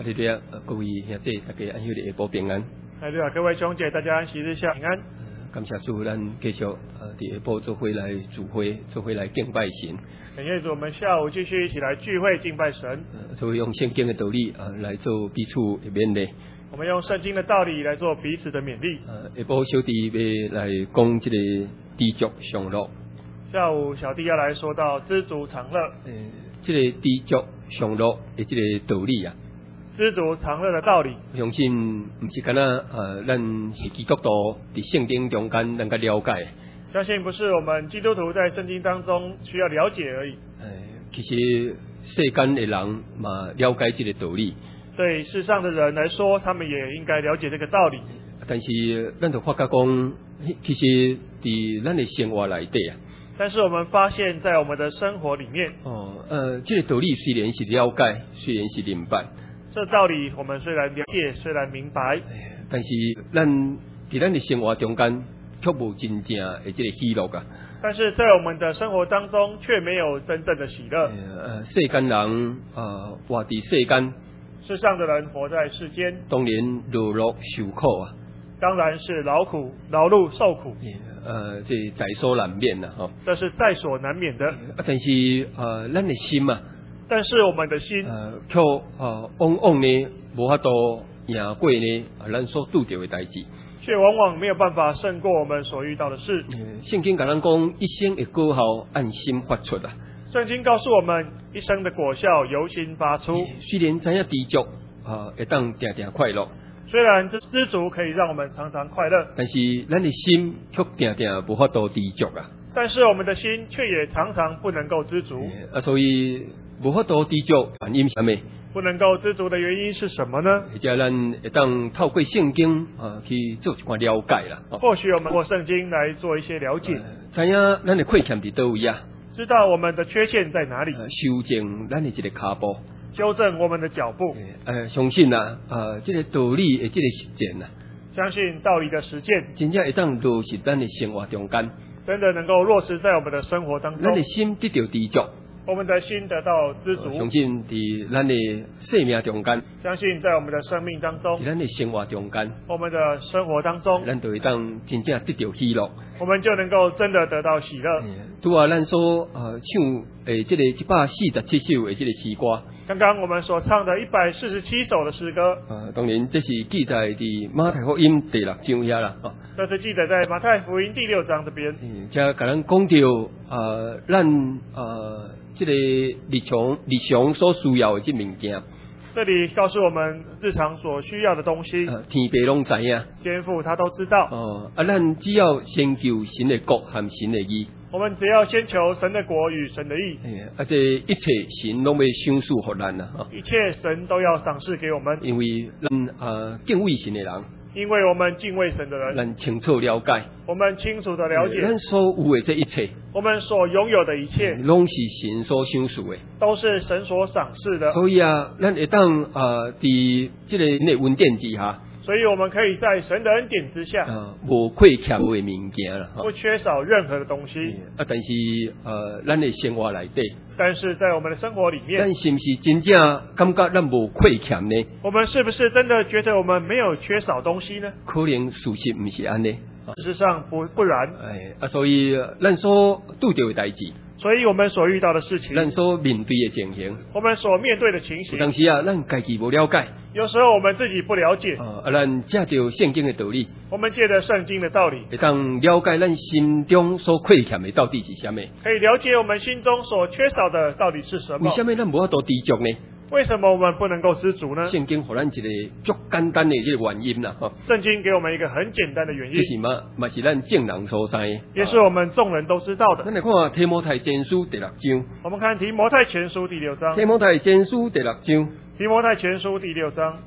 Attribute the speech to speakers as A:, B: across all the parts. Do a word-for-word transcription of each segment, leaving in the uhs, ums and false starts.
A: 啊，你哋啊，各位兄弟，大家安息日下晡平安。
B: 哎，对啊，各位兄姐，大家安息日下平安。
A: 感谢主，咱继续呃，伫下晡做伙来聚会，做伙来敬拜神。
B: 感谢主，我们下午继续一起来聚会敬拜神。
A: 呃，做用圣经的道理啊、呃，来做彼此的勉励。
B: 我们用圣经的道理来做彼此的勉励。
A: 呃，下晡小弟要来讲这个知足常乐。
B: 下午小弟要来说到知足常乐。
A: 呃，这个知足常乐的这个道理啊。
B: 知足常乐的道理，
A: 我相信不是干那呃，咱是基督徒伫圣经中间能够了解。
B: 相信不是我们基督徒在圣经当中需要了解而已。
A: 呃，其实世间的人嘛了解这个道理。
B: 对世上的人来说，他们也应该了解这个道理。
A: 但是咱就发觉讲，其实伫咱的生活内底啊。
B: 但是我们发现，在我们的生活里面，
A: 哦，呃，这个道理虽然是了解，虽然是明白。
B: 这道理我们虽然了解，虽然明白，
A: 但是咱在咱的生活中间却无真正的这个喜乐啊。
B: 但是在我们的生活当中，却没有真正的喜乐。
A: 呃，世间人啊，活伫世间，
B: 世上的人活在世间，
A: 当然劳碌受苦啊，
B: 当然是劳苦、劳碌、受苦。
A: 呃，这在所难免呐，哈。
B: 这是在所难免的。
A: 啊，但是呃，咱的心啊。
B: 但是我们的心，
A: 呃，却呃往往呢无法度赢过呢，咱所拄到的代志，
B: 却往往没有办法胜过我们所遇到的事。
A: 圣经甲咱讲，一生的果效按心发出啊。
B: 圣经告诉我们，一生的果效由心发出。
A: 虽然知影知足啊，会当定定快乐。
B: 虽然这知足可以让我们常常快乐，
A: 但是咱的心却定定无法度知足啊。
B: 但是我们的心却也常常不能够知足。
A: 啊，所以。无法度知足，原因是啥物？
B: 不能够知足的原因是什么呢？
A: 或者咱会当透过圣经啊去做一寡了解啦。
B: 或许我们过圣经来做一些了解，
A: 呃、知影咱的亏欠伫倒位啊？
B: 知道我们的缺陷在哪里，
A: 呃、修正咱的一个脚步，
B: 纠正我们的脚步。
A: 呃，相信啊，啊，这个道理的这个实践啊，
B: 相信道理的实践，
A: 真正会当落实咱的生活中间，
B: 真的能够落实在我们的生活当中。
A: 咱的心得到知足。
B: 我们的心得到知足，
A: 相信伫咱的生命中间，
B: 相信在我们的生命当中，
A: 伫咱的生活中间，
B: 我们的生活当中，
A: 咱就会当真正得到喜乐，
B: 我们就能够真的得到喜乐。
A: 拄啊，咱所呃唱诶，这个一百四十七首的这个诗歌，
B: 刚刚我们所唱的一百四十七首的诗歌，
A: 呃，当然这是记载伫马太福音第六章遐啦，哦，
B: 这是记载在马太福音第六章这边。
A: 嗯，这甲咱讲到呃，咱呃。这个日常日常所需要的这物件，
B: 这里告诉我们日常所需要的东西，
A: 呃、天父拢知影，
B: 天父他都知道。
A: 哦，啊，咱只要先求神的国和神的义，
B: 我们只要先求神的国与神的义，
A: 哎，啊，这一切神拢要赏赐给咱啦，
B: 一切神都要赏赐给我们，
A: 因为咱呃敬畏神的人。
B: 因为我们敬畏神的人，
A: 咱清楚了解，
B: 我们清楚的了解，
A: 咱所有的这一切，
B: 我们所拥有的一切，
A: 拢是神所赏赐的，
B: 都是神所赏赐的。
A: 所以啊，咱会当呃，伫这个的恩典之下，
B: 所以我们可以在神的恩典之下，
A: 呃，无亏欠的物件啦，
B: 不缺少任何的东西。
A: 啊，但是呃，咱的生活内底，
B: 但是在我们的生活里面，
A: 咱是不是真正感觉咱无亏欠呢？
B: 我们是不是真的觉得我们没有缺少东西呢？
A: 可能事实不是安尼，
B: 事实上不不然。
A: 哎，啊，所以咱所拄到的代志，
B: 所以我们所遇到的事情，
A: 咱所面对的情形，
B: 我们所面对的情形，
A: 有当时啊，咱家己无了解，
B: 有时候我们自己不了解，
A: 啊，咱借着圣经的道理，
B: 我们借着圣经的道理，
A: 会当了解咱心中所亏欠的到底是什么，
B: 可以了解我们心中所缺少的到底是什么。
A: 为什么咱无法度知足呢？
B: 为什么我们不能够知足呢？
A: 圣经给咱一个足简单的这个原因啦，哈。
B: 圣经给我们一个很简单的原因，
A: 这是嘛，嘛是咱正人所知，
B: 也是我们众人都知道的。
A: 咱来看提摩太前书第六章。
B: 我们看提摩太前书第六章。
A: 提摩太前书第六章。
B: 提摩太前书第六章。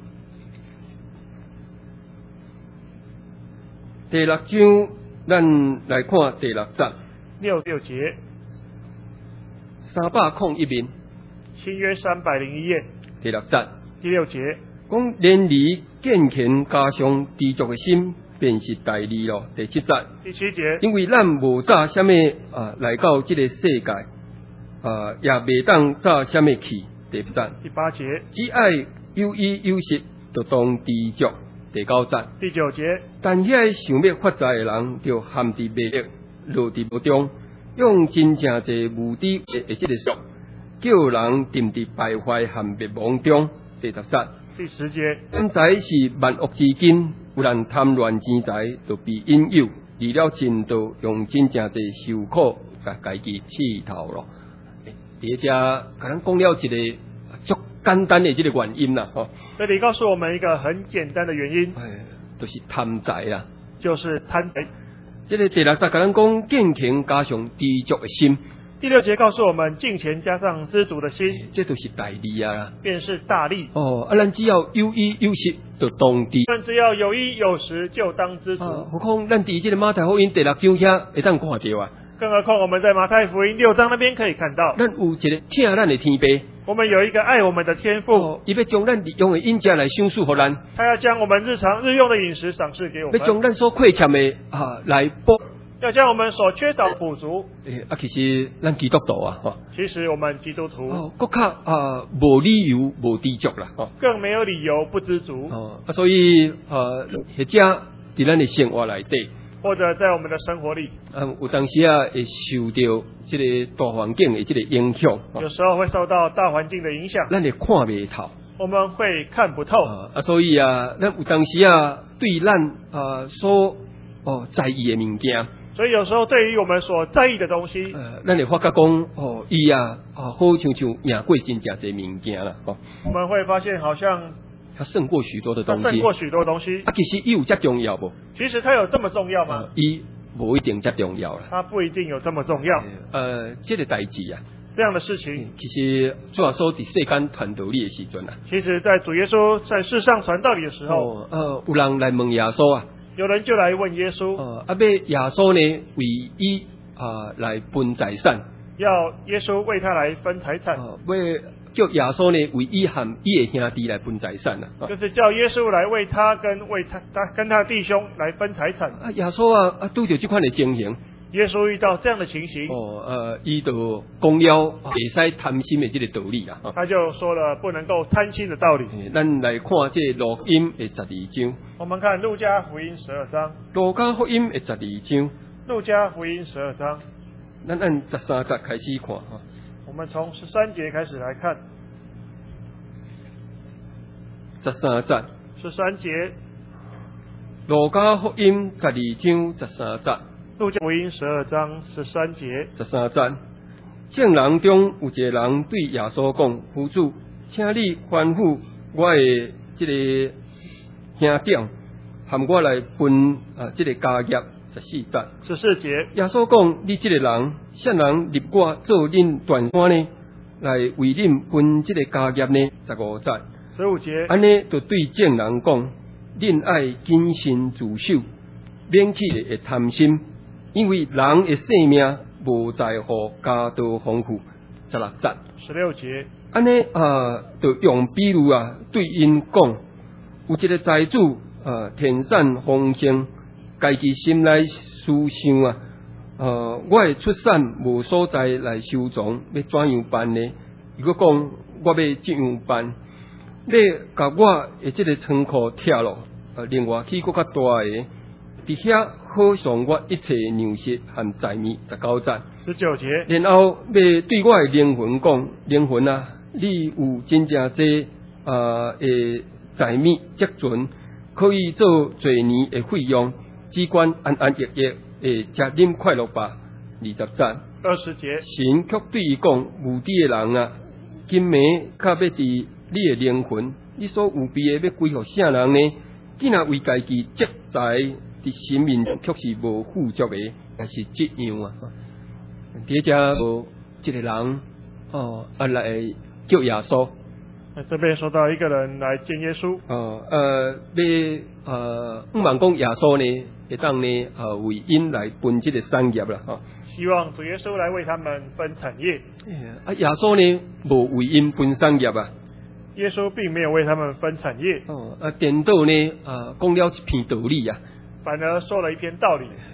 A: 第六章，咱来看第六节。
B: 六六节。
A: 三百空一面。
B: 新约三百零一页
A: 第六节，
B: 第六节
A: 讲连离健全加上知足的心，便是第二咯。第七节，
B: 第七节，
A: 因为咱无早什么啊来到这个世界，啊也未当早什么去。第八节，
B: 第八节，
A: 只爱有衣有食，就当知足。第九节，
B: 第九节，
A: 但遐想要发财的人，就陷伫迷惑，落伫无中，用真正济无知的即个术，叫人沉伫败坏陷灭亡中。第十节，
B: 第十节，
A: 钱财是万恶之根，有人贪恋钱财，就被引诱，离了正道，用真正济受苦，甲家己刺头咯。第一只，甲咱讲了一个足简单的即个原因啦，吼。
B: 这里告诉我们一个很简单的原因，
A: 哎，就是贪财啦，
B: 就是贪财。
A: 这个第六节甲咱讲敬虔加上知足的心，
B: 第六节告诉我们敬虔加上知足的心，
A: 这都是大利啊，
B: 便是大利。
A: 哦，啊，咱只要有衣有食，就当知。
B: 但只要有衣有食，就当知足。
A: 啊，何况咱伫这个马太福音第六章遐会当看到啊。
B: 更何况我们在马太福音六章那边可以看到，
A: 咱有一个听咱的天父。
B: 我们有一个爱我们的天父，
A: 伊、哦、要将咱日用的饮食来赏赐给咱，
B: 他要将我们日常日用的饮食赏赐给我们，
A: 要将咱所亏欠的啊来补，
B: 要将我们所缺少补足。
A: 诶、啊，其实咱基督徒啊，吼，
B: 其实我们基督徒，
A: 哦，更较啊无理由无知足啦，吼，
B: 更没有理由不知足。
A: 哦，啊，所以呃，或者伫咱的生活内底，
B: 或者在我们的生活里，
A: 嗯，有当时啊会受到这个大环境的这个影响，
B: 有时候会受到大环境的影响，
A: 咱会看袂透，
B: 我们会看不透。
A: 啊，啊所以啊，咱有当时啊对咱啊所哦在意的物件，
B: 所以有时候对于我们所在意的东西，
A: 呃，咱会发觉讲哦，伊啊啊好像像赢过真正侪物件啦，哦，
B: 我们会发现好像
A: 它胜过许多的东西，
B: 胜过许多东西。
A: 啊，其实伊有遮重要不？
B: 其实它有这么重要吗？
A: 伊、呃、无一定遮重要啦。
B: 它不一定有这么重要。
A: 呃，这个代志啊，
B: 这样的事情，
A: 其实主要说伫世间传道理的时阵啊，
B: 其实在主耶稣在世上传道理的时候，
A: 哦、呃，有人来问耶稣啊，
B: 有人就来问耶稣，
A: 呃，啊，要耶稣呢为伊啊、呃、来分财产，
B: 要耶稣为他来分财产，
A: 呃，要叫耶稣呢为伊和伊的兄弟来分财产啊，
B: 就是叫耶稣来为他跟为他他跟他的弟兄来分财产。
A: 啊，耶稣啊啊拄着这款的情形，
B: 耶稣遇到这样的情形，
A: 哦，呃，伊就讲了袂使贪心的这个道理啊，
B: 他就说了不能够贪心的道理。
A: 咱来看这录音的十二章，
B: 我们看路加福音十二章，
A: 路加福音的十二章，
B: 路加福音十二章，
A: 咱按十三节开始看哈。
B: 我们从十三节开始来看，
A: 十三节，
B: 十三节，
A: 路加福音十二章十三节，
B: 路加福音十二章十三节，
A: 十三节，众人中有一个人对耶稣讲：“夫主，请你吩咐我的这个兄弟，含我来分啊这个家业。”十四节，
B: 十四节，
A: 耶稣讲：“你这个人，谁人立我做恁断官呢？来为恁分这个家业呢？”十五节，
B: 十五节，
A: 安尼就对众人讲：“恁爱谨慎自守，免去会贪心，因为人的性命无在乎家道丰富。”十六节，
B: 十六节，
A: 安尼啊，就用比如啊，对因讲，有一个财主啊，田产丰盛。家己心内思想啊，呃，我的出产无所在来收藏，要怎样办呢？如果讲我要这样办，要甲我的这个仓库拆落，呃，另外起更较大的，伫遐好上我一切粮食和财物。十九节，
B: 十九节，
A: 然后要对我的灵魂讲，灵魂啊，你有真正济啊的财物积存，可以做侪年的费用。只管安安逸逸诶，食啉快乐吧。二十节，
B: 二十节，
A: 神却对伊讲：无知诶人啊，今暝较要伫你诶灵魂，你所有备诶要归互啥人呢？既然为家己积财伫神面前，却是无富足诶，也是这样啊。第一只无一个人哦，啊来叫耶稣。
B: 那这边说到一个人来见耶稣，
A: 哦呃，要呃，毋望讲耶稣呢。会当呢，呃，为因来分这个产业啦，哈。
B: 希望主耶稣来为他们分产业。
A: 啊，耶稣呢，无为因分产业啊。
B: 耶稣并没有为他们分产业。
A: 哦，啊，颠倒呢，啊，讲了一篇道理啊。
B: 反而说了一篇道理。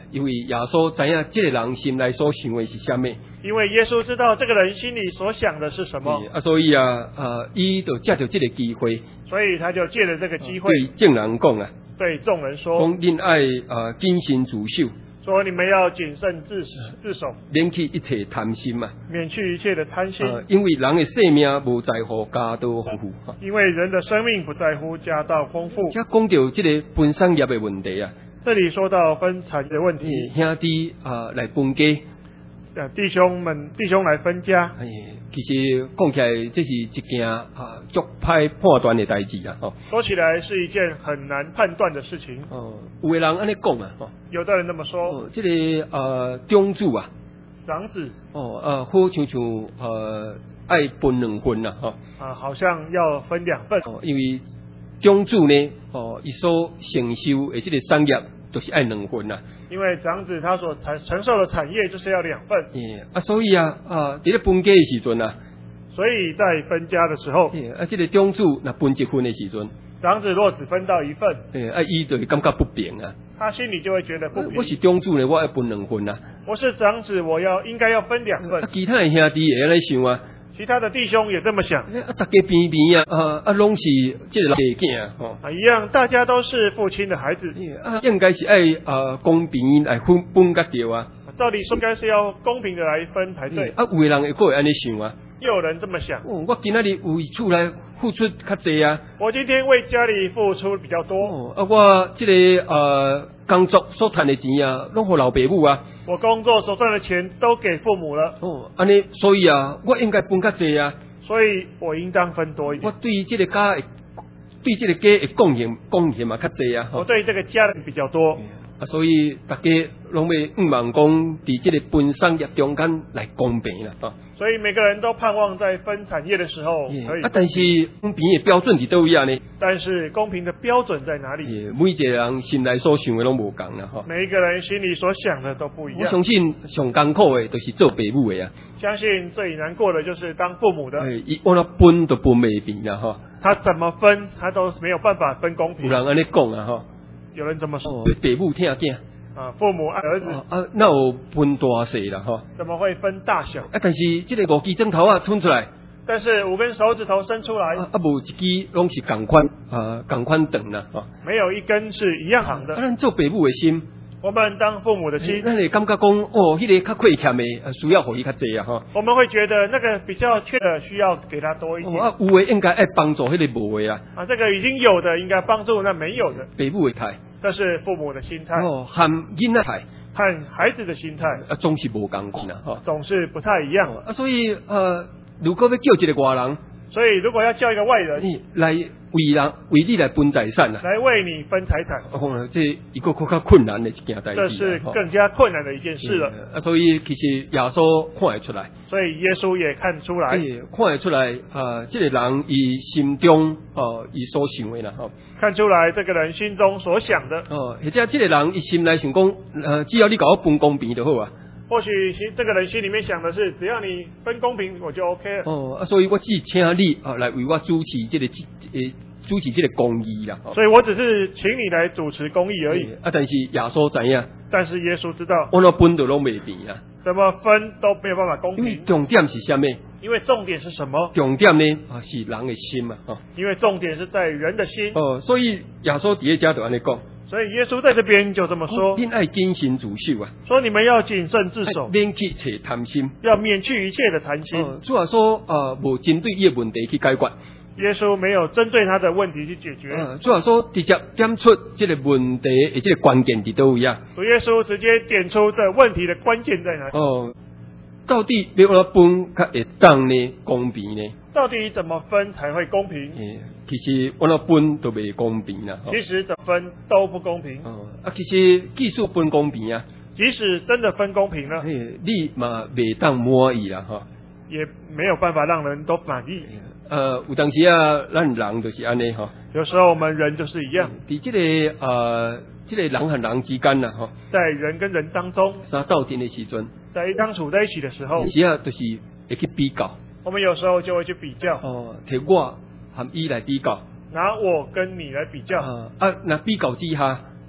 A: 因为耶稣知影这个人心内所想的是什么。
B: 因为耶稣知道这个人心里所想的是什么，
A: 啊，所以啊，呃，伊就借着这个机会，
B: 所以他就借着这个机会
A: 对众人讲啊，
B: 对众人说，
A: 讲恁爱啊谨慎自守，
B: 说你们要谨慎自自守，
A: 免去一切贪心嘛，
B: 免去一切的贪心，
A: 呃，因为人的性命无在乎家道丰富，
B: 因为人的生命不在乎家道丰富。
A: 这讲到这个分产业的问题啊，
B: 这里说到分产的问题，
A: 兄弟啊来分家。
B: 呃，弟兄们，弟兄来分家。
A: 哎，其实讲起来，这是一件啊足歹判断的代志啊！吼，
B: 说起来是一件很难判断的事情。
A: 哦，有的人安尼讲啊，吼，
B: 有的人这么说。
A: 哦，这个呃长子啊，
B: 长子，
A: 哦呃，好像像呃爱分两份呐，吼，
B: 啊，好像要分两份。
A: 哦，因为长子呢，哦，伊所承受的这个产业都是爱两份呐。
B: 因为长子他所承承受的产业就是要两份，
A: 耶啊，所以啊啊，伫咧分家的时阵啊，
B: 所以在分家的时候，
A: 耶啊，这个长子若分一份的时阵，
B: 长子若只分到一份，
A: 诶啊，伊就会感觉不平啊。
B: 他心里就会觉得不平。
A: 我是长子呢，我要分两份啊。
B: 我是长子，我要应该要分两份。
A: 啊，其他的兄弟会安尼想啊。
B: 其他的弟兄也这么想，
A: 啊，大家边边啊，啊啊，拢是这个弟囝啊，吼
B: 啊，一样，大家都是父亲的孩子，
A: 啊，应该是爱啊公平来分分甲对啊。
B: 照理说应该是要公平的来分才对。
A: 啊，有的人会过会安尼想啊，
B: 又有人这么想，
A: 哦，我今仔日为厝来付出较济啊，
B: 我今天为家里付出比较多，
A: 哦，啊，我这个呃工作所赚的钱啊，拢互老爸母啊，
B: 我工作所赚的钱都给父母了，
A: 哦，安尼，所以啊，我应该分较济啊。
B: 所以我应当分多一点。
A: 我对这个家的，对这个家的贡献贡献嘛较济啊。
B: 我对这个家人比较多，
A: 啊，所以大家拢要希望讲，伫这个分产业中间来公平啦，啊。
B: 所以每个人都盼望在分产业的时候可以。
A: 啊，但是公平的标准伫倒位啊呢？
B: 但是公平的标准在哪里？
A: 每一个人心内所想的拢无共啦，哈。
B: 每一个人心里所想的都不一样。
A: 我相信上艰苦的，就是做父母的啊。
B: 相信最难过的就是当父母的。
A: 伊按那分都分袂平啦，哈。
B: 他怎么分，他都没有办法分公平。
A: 有人安尼讲啊，哈。
B: 有人这么说。
A: 父母疼囝。
B: 啊，父母爱儿子
A: 啊，那有分大细啦，哈。
B: 怎么会分大小？
A: 啊，但是这个五支针头啊，冲出来。
B: 但是五根手指头伸出来，
A: 啊，啊无一支拢是共款啊，共款长啦，哈。
B: 没有一根是一样长的。
A: 啊，咱做父母的心，
B: 我们当父母的心，
A: 咱会感觉讲，哦，迄、那个较亏欠的，需要互伊较济啊，哈。
B: 我们会觉得那个比较缺的需要给他多一点。
A: 哦、啊，有的应该爱帮助迄个无的啊。
B: 啊，这个已经有的应该帮助那没有的。
A: 父母的态，
B: 这是父母的心态。
A: 哦，和囡仔态。
B: 和孩子的心态
A: 啊，总是无共款啦，哈，
B: 总是不太一样
A: 啊。所以呃，如果要叫一个外人，
B: 所以如果要叫一个外人
A: 来为人为你来分财产啊，
B: 来为你分财产，
A: 哦，这一个更加困难的一件代志，
B: 这是更加困难的一件事了。
A: 啊，所以其实耶稣看得出来，
B: 所以耶稣也看出来，
A: 看得出来啊，这个人伊心中哦，伊所想的啦，哈，
B: 看出来这个人心中所想的，
A: 哦，或者这个人伊心内想讲，呃，只要你给我分公平就好啊。
B: 或许这个人心里面想的是，只要你分公平，我就 OK 了。
A: 哦，啊，所以我只请你啊来为我主持这个呃主持这个公义啦。
B: 所以我只是请你来主持公义而已。
A: 啊，但是耶稣知影，
B: 但是耶稣知道，
A: 我那分都拢未平啊，
B: 怎么分都没有办法公平。
A: 因为重点是什么？
B: 因为重点是什么？
A: 重点呢啊是人的心嘛，哈。
B: 因为重点是在人的心。
A: 哦，所以耶稣第一家就安尼讲。
B: 所以耶稣在这边就这么说：
A: 恁爱谨慎自守啊，
B: 说你们要谨慎自守，
A: 免去切贪心，
B: 要免去一切的贪心。
A: 哦，主要说呃，无针对伊的问题去解决。
B: 耶稣没有针对他的问题去解决。
A: 呃，主要说直接点出这个问题的这个关键伫倒位啊。
B: 主耶稣直接点出这问题的关键在哪里？
A: 哦，到底要安怎分较会当呢公平呢？
B: 到底怎么分才会公平？
A: 欸、其实安怎分都未公平啦。
B: 其实怎么分都不公平。
A: 哦，啊，其实技术分公平啊。
B: 即使真的分公平了，
A: 欸、你嘛未当满意啦，哈。
B: 也没有办法让人都满意。
A: 呃，有当时啊，咱人就是安尼哈。
B: 有时候我们人就是一样。
A: 伫这个呃，这个人和人之间呐，哈，
B: 在人跟人当中，
A: 相斗阵的时阵，
B: 在当处在一起的时候，
A: 有时啊，就是会去比较。
B: 我们有时候就会去比较。
A: 哦，摕我和伊来比较，
B: 拿我跟你来比较。
A: 啊，啊，那比较之下，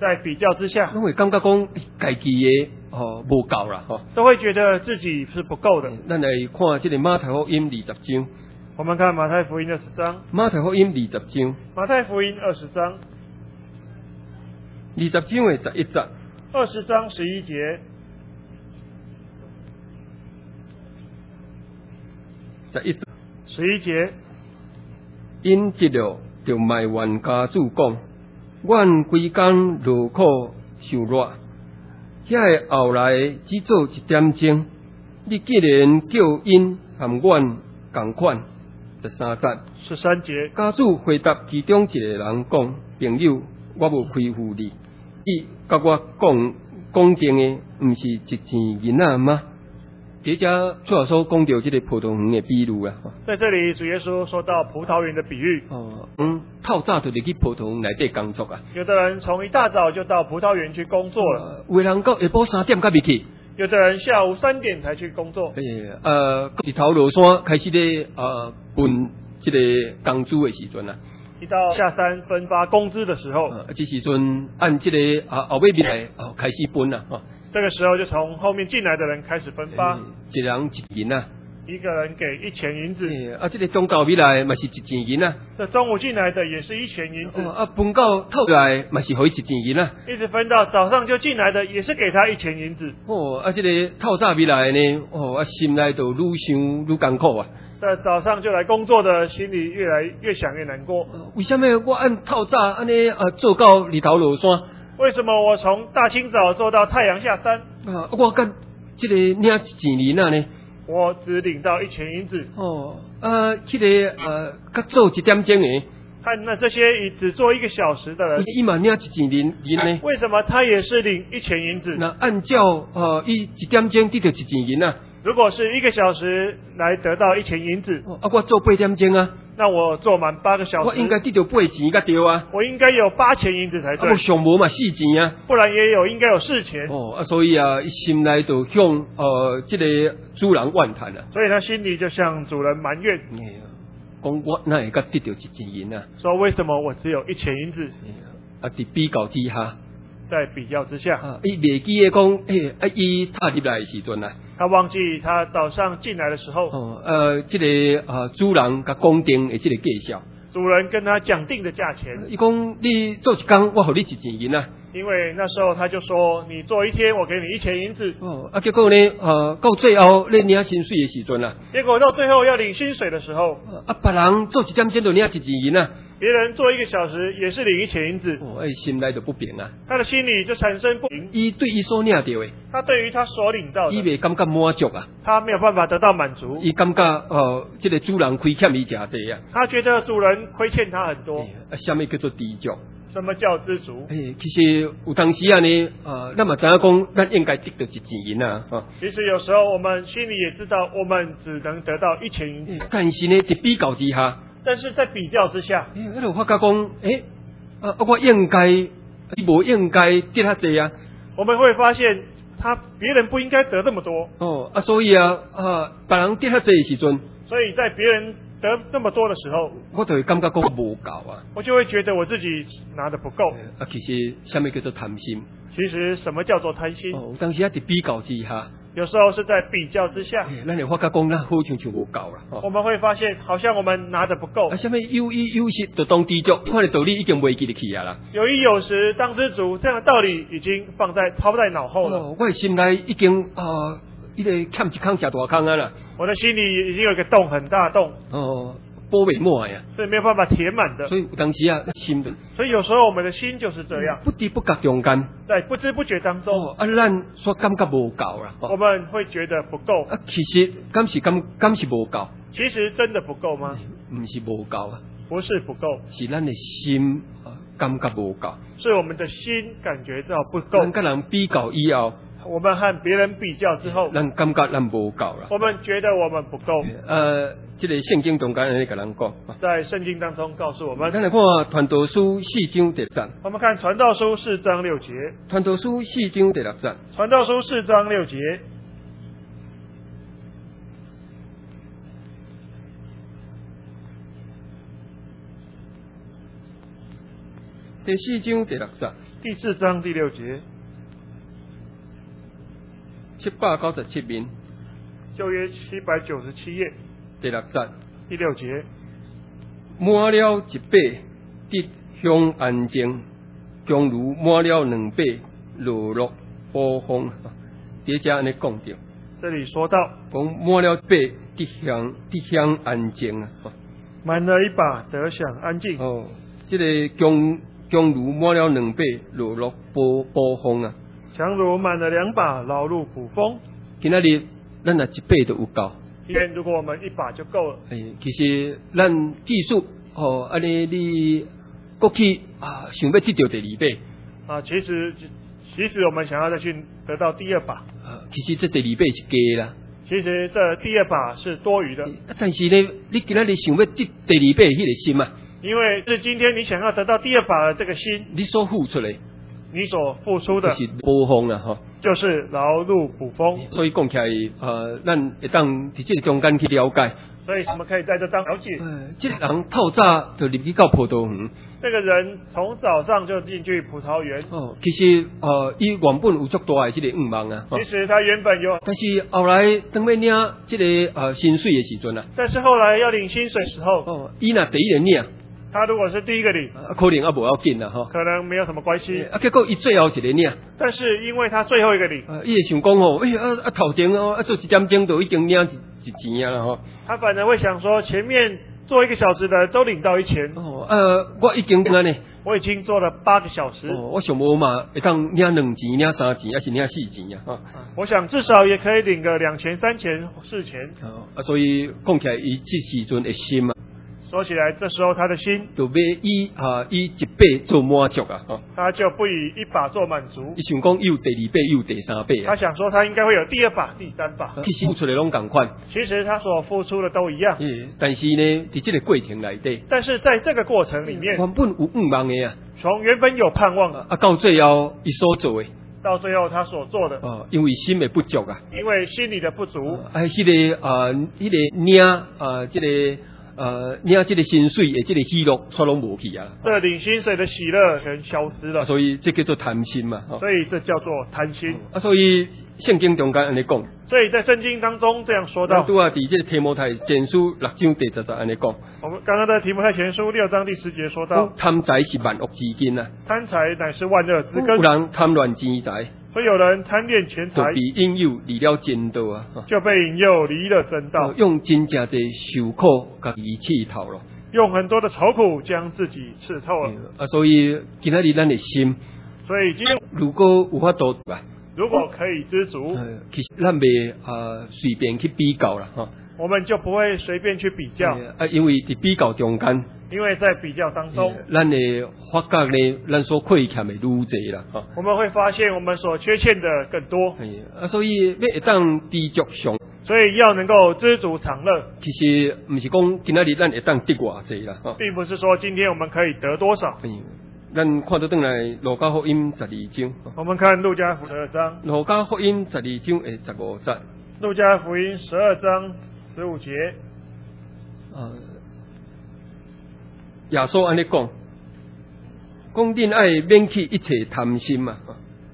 B: 在比较之下，
A: 拢会感觉讲家己的哦无够啦吼。
B: 都会觉得自己是不够的。
A: 咱来看这个马太福音二十章。
B: 我们看马太福音二十章。
A: 马太福音二十章。
B: 马太福音二十章。
A: 二十章的十一节。
B: 二十章十一节。
A: 十一节。
B: 十一节。
A: 因得了就卖怨家主讲，阮规工劳苦受热，遐个后来只做一点钟，你既然叫因含阮共款。十三节。
B: 十三节。
A: 家主回答其中一个人讲：朋友，我无亏负你，伊甲我讲讲定的，毋是一钱银仔吗？这家主要所讲到这个葡萄园的比喻啊。
B: 在这里，主耶稣说到葡萄园的比喻。
A: 哦，嗯，透早就入去葡萄园内底工作啊。
B: 有的人从一大早就到葡萄园去工作了。
A: 有的人到下晡三点才未去。
B: 有的人下午三点才去工作。
A: 诶，呃，日头落山开始咧，呃，分这个工资的时阵啊。
B: 一到下山分发工资的时候，
A: 呃，这时阵按这个啊后尾面来哦开始分啦，哦。
B: 这个时候就从后面进来的人开始分发，
A: 一人一银啊，
B: 一个人给一钱银子。
A: 啊，这个中到尾来嘛是一钱银啊。
B: 这中午进来的也是一钱银子。
A: 哦、啊，分到透来嘛是给一钱银啊。
B: 一直分到早上就进来的也是给他一钱银子。
A: 哦，啊，这个透早尾来呢，哦，啊，心内就愈想愈艰苦啊。
B: 在早上就来工作的，心里越来越想越难过。
A: 呃、为什么我按透早安尼啊做到日头落山？
B: 为什么我从大清早做到太阳下山？
A: 啊，我干这个领一钱银啊呢？
B: 我只领到一钱银子。
A: 哦，啊，这个呃，甲做一点钟的，
B: 看那这些只做一个小时的人，
A: 伊嘛领一钱银银呢？
B: 为什么他也是领一钱银子？
A: 那按照呃，伊一点钟得到一钱银啊？
B: 如果是一个小时来得到一钱银子，
A: 啊，我做八点钟啊，
B: 那我做满八个小时，
A: 我应该得到八钱才对啊。
B: 我应该有八钱银子才对。
A: 啊，我上无嘛四钱啊，
B: 不然也有应该有四钱。
A: 哦，啊，所以啊，心内就向呃这个主人怨叹啊。
B: 所以他心里就向主人埋怨，
A: 讲我哪会甲得到一钱银啊？
B: 说为什么我只有一钱银子？
A: 啊，伫比较之下。
B: 在比较之下，
A: 啊，伊袂记诶讲，诶、欸，啊，伊踏入来诶时阵啊，
B: 他忘记他早上进来的时候，
A: 哦，呃，这个啊主人甲讲定诶，这个介绍，
B: 主人跟他讲定的价钱，
A: 伊讲你做一工，我互你一钱银啊。
B: 因为那时候他就说，你做一天，我给你一钱银子。
A: 哦，啊，结果呢，呃，到最后你领薪水诶时阵啊，
B: 结果到最后要领薪水的时候，
A: 啊，别人做一点钟就领一钱银啊。
B: 别人做一个小时也是领一钱银子，
A: 哦，哎，心内就不平啊。
B: 他的心里就产生不平。
A: 伊对伊所领到诶，
B: 他对于他所领到的，
A: 伊袂感觉满足啊。
B: 他没有办法得到满足。
A: 伊感觉呃，这个主人亏欠伊诚济啊。
B: 他觉得主人亏欠他很多。
A: 啊，什么叫做知足？
B: 什么叫知足？
A: 诶，其实有当时啊呢，呃，咱嘛知影讲，咱应该得到一钱银啊，啊。
B: 其实有时候我们心里也知道，我们只能得到一钱银子。
A: 但是呢，伫比较之下。
B: 但是在比较之下，
A: 诶、欸，我发觉讲，诶、欸，啊，我应该，你无应该得遐济啊。
B: 我们会发现，他别人不应该得这么多。
A: 哦，啊，所以啊，啊，别人得遐济的时阵，
B: 所以在别人得这么多的时候，
A: 我就会感觉讲无够啊。
B: 我就会觉得我自己拿的不够。
A: 啊，其实什么叫做贪心？
B: 其实什么叫做贪心？
A: 哦，当时啊，伫比较之下。
B: 有时候是在比较之下，
A: 咱会发觉讲，咱好像就无够啦。
B: 我们会发现，好像我们拿的不够。
A: 啊，什么有衣有食就当知足，看的道理已经袂记得去啊啦。
B: 有衣有食当知足，这样的道理已经放在抛在脑后了。
A: 哦，我的心内已经啊，伊、呃、个欠一坑食大坑啊啦。
B: 我的心里已经有一个洞，很大洞。
A: 哦。波尾末呀，
B: 所以没有办法填满的。
A: 所以有当时啊，心的。
B: 所以有时候我们的心就是这样，
A: 不知不觉中间，
B: 在不知不觉当中，
A: 哦、啊，咱所感觉无够啦。
B: 我们会觉得不够。
A: 啊，其实敢是敢敢是无够？
B: 其实真的不够吗？
A: 不是无够啊，
B: 不是不够，
A: 是咱的心啊感觉无够，
B: 是我们的心感觉到不够。
A: 咱跟人比较以后。
B: 我们和别人比较之后，
A: 咱感觉咱无够啦。
B: 我们觉得我们不够。
A: 呃，这个圣经中间安尼甲咱讲，
B: 在圣经当中告诉我们。
A: 咱来看传道书四章第六节。
B: 我们看传道书四章六节。
A: 传道书四章第六节。
B: 传道书四章六节。
A: 第四章第六节，
B: 第四章第六节，
A: 七百九十七面，
B: 旧约七百九十七页
A: 第六节，
B: 第六节，
A: 满了一百，得享安静，强如满了两百，落落暴风。伫遮安尼讲着，
B: 这里说到，
A: 讲满了一百，得享得享安静啊。
B: 满了一把得享安静。
A: 哦，这个强强如满了两百，落落暴暴风啊。
B: 强如满了两把，劳碌捕风。
A: 今仔日咱若一百都有够。
B: 今天如果我们一把就够了。
A: 诶，其实咱技术哦，安尼你过去啊，想要得到第二把
B: 啊，其实其实我们想要再去得到第二把，
A: 啊，其实这第二把是假啦。
B: 其实这第二把是多余的。
A: 但是呢，你今仔日想要得第二把迄个心啊，
B: 因为是今天你想要得到第二把的这个心，
A: 你所付出的，
B: 你所付出的
A: 就是暴风啦，吼。
B: 就是劳碌捕风。
A: 所以讲起来，呃，咱会当伫这个中间去了解。
B: 所以我们可以在这当了解。
A: 呃，这个人透早就入去到葡萄园。
B: 这个人从早上就进去葡萄园。
A: 哦，其实呃，伊原本有足大的这个愿望啊。
B: 其实他原本有，
A: 但是后来当要领这个呃薪水的时阵啊。
B: 但是后来要领薪水的时候，
A: 哦，伊若第一个领。
B: 他如果是第一个领，
A: 啊，可能也无要紧啦，吼，
B: 可能没有什么关系。
A: 啊，结果伊最后一个领，
B: 但是因为他最后一个领，
A: 啊，伊会想讲吼，哎啊啊头前哦，啊做一点钟就已经领一一钱啊啦吼。
B: 他反而会想说，前面做一个小时的都领到一钱。
A: 哦，呃，我已经安尼，
B: 我已经做了八个小时。
A: 哦，我想无嘛，会当领两钱、领三钱，还是领四钱啊？哈、啊，
B: 我想至少也可以领个两钱、三钱、四钱。
A: 哦，啊，所以讲起来，伊这时阵的心啊。
B: 说起来，这时候他的心
A: 就要以啊以一把做满足啊，哈，
B: 他就不以一把做满足。
A: 伊想讲有第二把，有第三把啊。
B: 他想说他应该会有第二把、第三把。
A: 其实付出的拢共款。
B: 其实他所付出的都一样。
A: 嗯，但是呢，在这个过程内底，
B: 但是在这个过程里面，
A: 原本有愿望的啊，
B: 从原本有盼望
A: 啊，到最后伊所做的，
B: 到最后他所做的，
A: 哦，因为心的不足啊，
B: 因为心里的不足，
A: 啊，迄个啊，迄个领啊，这个。呃，领这个薪水的这个喜乐，全拢无去啊！
B: 这领薪水的喜乐全消失了，
A: 所以这叫做贪心嘛。
B: 所以这叫做贪心。
A: 啊，所以圣经中间安尼讲，
B: 所以在圣经当中这样说到。
A: 拄啊，伫这个提摩太前书六章第十节安尼讲。
B: 我们刚刚在提摩太前书六章第十节说到，
A: 贪财是万恶之根啊！
B: 贪财乃是万恶之根。
A: 有人贪恋钱财。
B: 所以有人贪恋钱财，
A: 就被引诱离了正道啊！
B: 就被引诱离了正道，
A: 用真正的受苦甲伊刺透了，
B: 用很多的愁苦将自己刺透了。
A: 啊，所以今仔日咱的心，
B: 所以今天
A: 如果有法度啊，
B: 如果可以知足，
A: 呃、其实咱袂啊随便去比较啦，哈，
B: 我们就不会随便去比较
A: 啊，因为伫比较中间。
B: 因为在比较当中，
A: 咱的发觉呢，咱所亏欠的愈多啦，哈。
B: 我们会发现我们所缺欠的更多。
A: 啊，所以要会当知足常，
B: 所以要能够知足常乐。
A: 其实不是讲今仔日咱会当得偌济啦，哈。
B: 并不是说今天我们可以得多少。
A: 嗯，咱看到转来路加福音十二章。
B: 我们看路加福音十二章。
A: 路加福音十二章诶十五节。
B: 路加福音十二章十五节。
A: 啊。耶稣安尼讲，讲恁爱免去一切贪心嘛。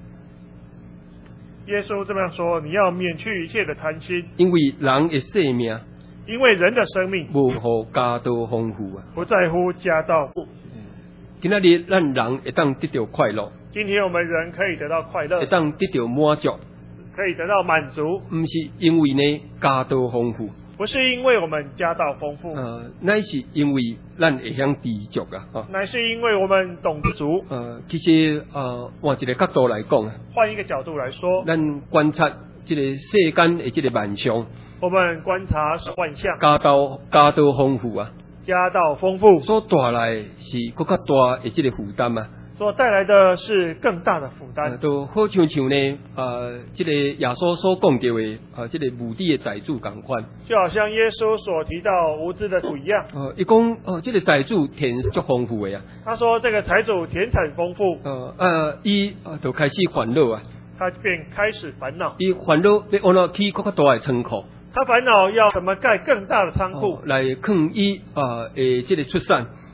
B: 耶稣这样说，你要免去一切的贪心，
A: 因为人的生命，
B: 因为人的生命
A: 无乎家道丰富啊，
B: 不在乎家道。
A: 今仔日咱人会当得到快乐，
B: 今天我们人可以得到快乐，
A: 会当得到满足，
B: 可以得到满足，
A: 不是因为呢家道丰富。
B: 不是因为我们家道丰富，
A: 呃，乃是因为咱会晓知足啊，哈，
B: 乃是因为我们懂知足。
A: 呃，其实呃，换一个角度来讲啊，
B: 换一个角度来说，
A: 咱观察这个世间的这个万象，
B: 我们观察万象，
A: 家道家道丰富啊，
B: 家道丰富
A: 所带来是更加大的这个负担啊。
B: 所带来的是更大的负担，
A: 都好像像呢，呃，这个耶稣所讲到的，呃，这个无知的财主同款，
B: 就好像耶稣所提到无知的主一样。
A: 呃，伊讲，哦，这个财主田足丰富的呀。
B: 他说这个财主田产丰富，
A: 呃呃，伊呃就开始烦恼啊，
B: 他便开始烦恼，
A: 伊烦恼要安怎起更加大的仓库，
B: 他烦恼要怎么盖更大的仓库，
A: 哦、来抗伊啊诶这个出产。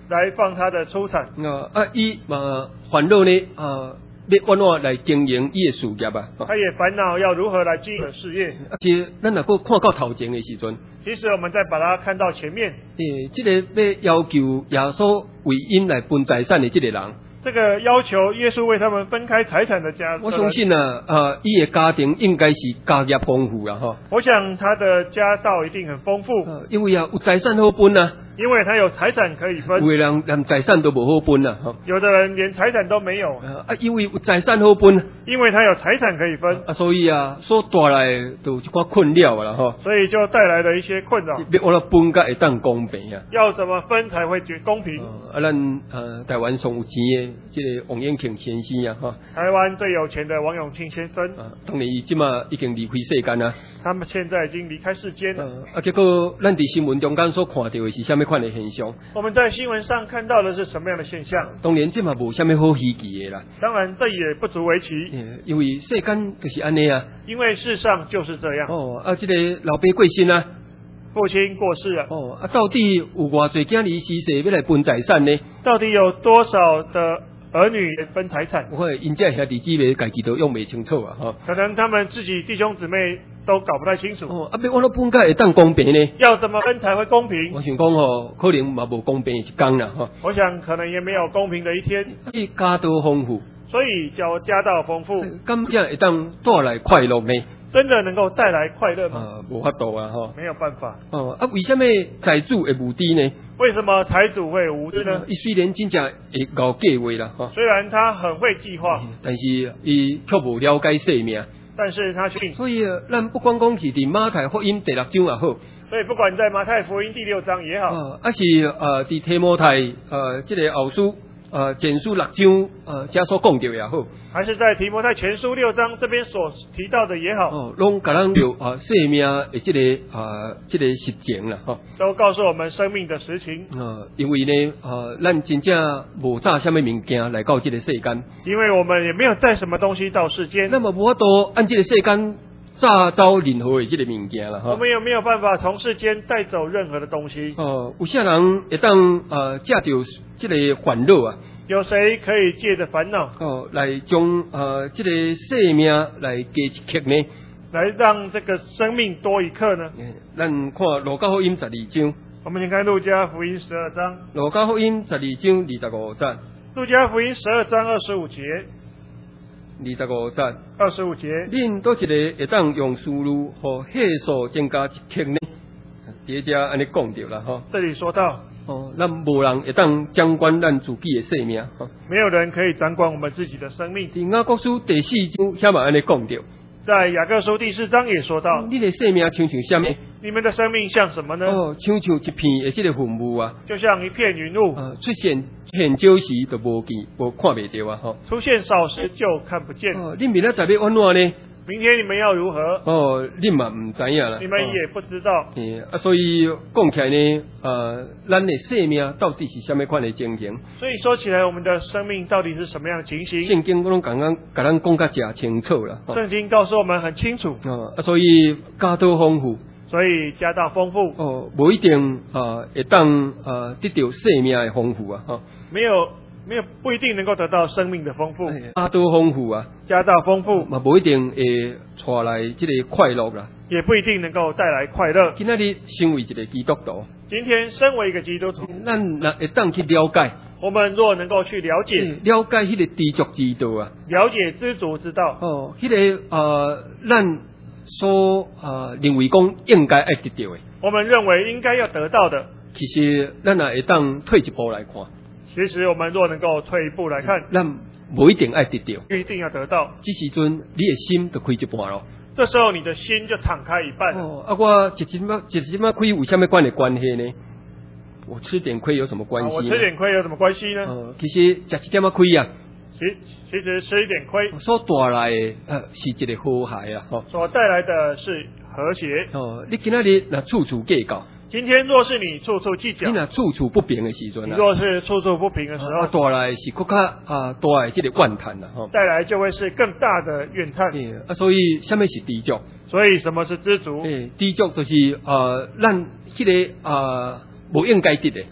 B: 来放他的出产。
A: 啊啊，伊嘛烦恼呢啊，要安怎来经营伊的事业啊？
B: 他也烦恼要如何来经营事业。
A: 而且咱若个看到头前的时阵，
B: 其实我们再把它看到前面，
A: 诶，这个要要求耶稣为因来分财产的这个人，
B: 这个要求耶稣为他们分开财产的家，
A: 我相信啊，呃，伊的家庭应该是家业丰富啊，哈。
B: 我想他的家道一定很丰富，
A: 呃，因为啊，有财产好分啊。
B: 因为他有财产可以分，
A: 有的人连财产都无好分啦，哈。
B: 有的人连财产都没有，
A: 啊，因为有财产好分，
B: 因为他有财产可以分，
A: 啊，所以啊，所带来就一寡困扰啦，哈。
B: 所以就带来了一些困扰。
A: 要我分甲会当公平啊？
B: 要怎么分才会觉公平？
A: 啊，咱呃台湾上有钱的这个王永庆先生啊，哈。
B: 台湾最有钱的王永庆先生，
A: 啊，当然伊即马已经离开世间啊。
B: 他们现在已经离开世间了。
A: 啊，结果咱伫新闻中间所看到的是什么款的现象？
B: 我们在新闻上看到的是什么样的现象？
A: 当然，这嘛无什么好稀奇的啦。
B: 当然，这也不足为奇，
A: 因为世间就是安尼啊。
B: 因为世上就是这样。
A: 哦，啊，这个老爸过身啊，
B: 父亲过世了。
A: 哦，啊，到底有偌侪囝儿逝世要来分财产呢？
B: 到底有多少的儿女分财产？
A: 我看因这兄弟姊妹家己都用不清楚啊，哈。
B: 可能他们自己弟兄姊妹都搞不太清楚。
A: 哦，啊，要我那分解会当公平呢？
B: 要怎么分才会公平？
A: 我想讲吼，可能嘛无公平一天啦，哈。
B: 我想可能也没有公平的一天。
A: 伊家道丰富，
B: 所以叫家道丰富，
A: 咁这会当带来快乐呢？
B: 真的能够带来快乐吗？
A: 啊，无法度啊，哈。
B: 没有办法。
A: 哦，啊，为什么财主会无知呢？
B: 为什么财主会无知呢？
A: 伊虽然真正会搞计划啦，哈。
B: 虽然他很会计划，
A: 但是伊却无了解生命。
B: 但是他却
A: 所以，咱不管讲是伫马太福音第六章也好，
B: 所以不管在马太福音第六章也好，
A: 啊，还是呃伫提摩太呃这个后书呃前书六章呃遮所讲到也好，
B: 还是在提摩太前书六章这边所提到的也好，
A: 哦，拢甲咱有啊生命的这个啊这个实情啦，哈，
B: 都告诉我们生命的实情。
A: 啊，因为呢，啊，咱真正无炸什么物件来到这个世间，
B: 因为我们也没有带什么东西到世间，
A: 那么无法度按这个世间炸走任何的这个物件啦，哈。
B: 我们也没有办法从世间带走任何的东西。
A: 哦，有些人会当呃借着这个烦恼啊。
B: 有谁可以借着烦恼
A: 哦，来将呃这个生命来加一刻呢？
B: 来让这个生命多一刻呢？
A: 咱看路加福音十二章，
B: 我们先看路加福音十二章，
A: 路加福音十二章二十五节，
B: 路加福音十二章二十五节，
A: 二十五节，
B: 二十五节，
A: 恁倒一个会当用思路和系数增加一刻呢？伫遮安尼讲着啦，吼。
B: 这里说到。
A: 哦，咱无人会当掌管咱自己的生命，吼。
B: 没有人可以掌管我们自己的生命。
A: 伫雅各书第四章遐嘛安尼讲着，
B: 在雅各书第四章也说到，
A: 你的生命像像什么？
B: 你们的生命像什么呢？
A: 哦，像像一片的这个云雾啊，
B: 就像一片云雾，
A: 啊，出现现少时就无见，无看袂到啊，吼。
B: 出现少时就看不见。
A: 哦，你明仔载要安怎呢？
B: 明天你们要如何？
A: 哦，你嘛唔知影啦。
B: 你们也不知道。
A: 诶、哦，啊，所以讲起来呢，呃，咱的生命到底是什么款的情形？
B: 所以说起来，我们的生命到底是什么样的情形？
A: 圣经拢刚刚甲咱讲甲真清楚啦。
B: 圣经告诉我们很清楚。
A: 哦，啊，所以家道丰富。
B: 所以家道丰富。
A: 哦，无一定啊，会当啊得到生命的丰富啊，哈。
B: 没有。没有不一定能够得到生命的丰富，
A: 家道丰富啊，
B: 家道丰富，
A: 嘛无一定会带来这个快乐啦，
B: 也不一定能够带来快乐。
A: 今仔日身为一个基督徒，
B: 今天身为一个基督徒，
A: 咱若会当去了解，
B: 我们若能够去了解，
A: 了解迄个知足之道啊，
B: 了解知足之道，
A: 哦，迄、那个呃，咱所呃认为讲应该爱得到的，
B: 我们认为应该要得到的，
A: 其实咱也会当退一步来看。
B: 其实我们若能够退一步来看，
A: 咱不一定爱得到，
B: 不一定要得到。
A: 这时阵你的心就开一半咯。
B: 这时候你的心就敞开一半了。
A: 哦，啊，我一今麦一今麦开有什么关的关系呢？我吃点亏有什么关系、啊？
B: 我吃点亏有什么关系呢？
A: 呃，其实吃一点仔亏啊，
B: 其其实吃一点亏
A: 所带来的呃是一个和諧啊，吼。
B: 所带来的是和谐。
A: 哦，你今仔日若处處計較。
B: 今天若是你处处计较，
A: 你若处處不平的時陣
B: 你
A: 啊，
B: 若是处處不平的時
A: 啊，
B: 候，
A: 帶來是更加啊大的這個怨嘆啦，吼。
B: 帶來就會是更大的怨嘆。
A: 誒，啊，所以什麼是知足？
B: 所以什麼是知足？
A: 誒，知足就是呃，咱迄個呃無應該得的，吼。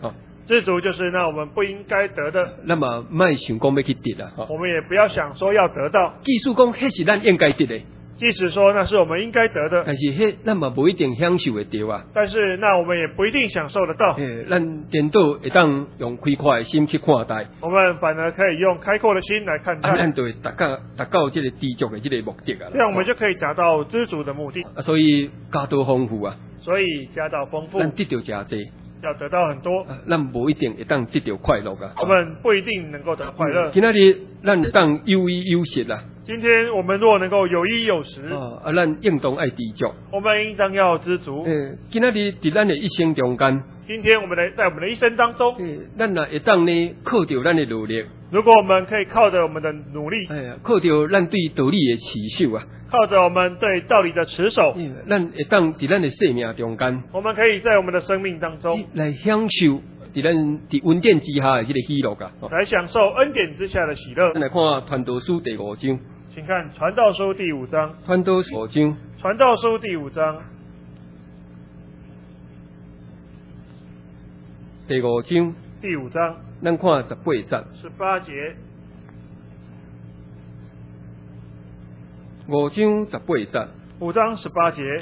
B: 知足就是那我们不应该得的，
A: 那么卖想讲要去得啦，吼。
B: 我们也不要想说要得到，
A: 技术讲迄是咱应该得的，
B: 即使说那是我们应该得的，
A: 但是迄咱嘛无一定享受会到啊。
B: 但是那我们也不一定享受得到。
A: 诶，咱颠倒会当用开阔的心去看待，
B: 我们反而可以用开阔的心来看
A: 啊，咱
B: 待，
A: 就会达到达到这个知足的这个目的啊。
B: 这样我们就可以达到知足的目的。
A: 啊，所以家道丰富啊，
B: 所以家道丰富，
A: 咱得到真济，
B: 要得到很多，
A: 啊咱无一定会当得到快乐啊。
B: 我们不一定能够得快乐。
A: 今仔日咱会当有衣有食啦，
B: 今天我们若能够有衣有食，
A: 啊，啊，咱应当爱知足。
B: 我们应当要知足。
A: 诶，今仔日伫咱的一生中间，
B: 今天我们的在我们的一生当中，
A: 诶，咱若会当呢靠着咱的努力，
B: 如果我们可以靠着我们的努力，
A: 哎呀，靠着咱对道理的持守啊，
B: 靠着我们对道理的持守，
A: 诶咱会当伫咱的生命中间
B: 我们可以在我们的生命当中
A: 来享受伫咱伫恩典之下的这个喜乐啊。哦
B: 来享受恩典之下的喜乐
A: 咱。来看《传道书》第五章，
B: 请看《传道书》第五章，《
A: 《传道书》五章
B: 传道书》第五章
A: 第五章，
B: 第五章
A: 咱看十八节，
B: 十八节，
A: 五章十八节。
B: 五章十八节。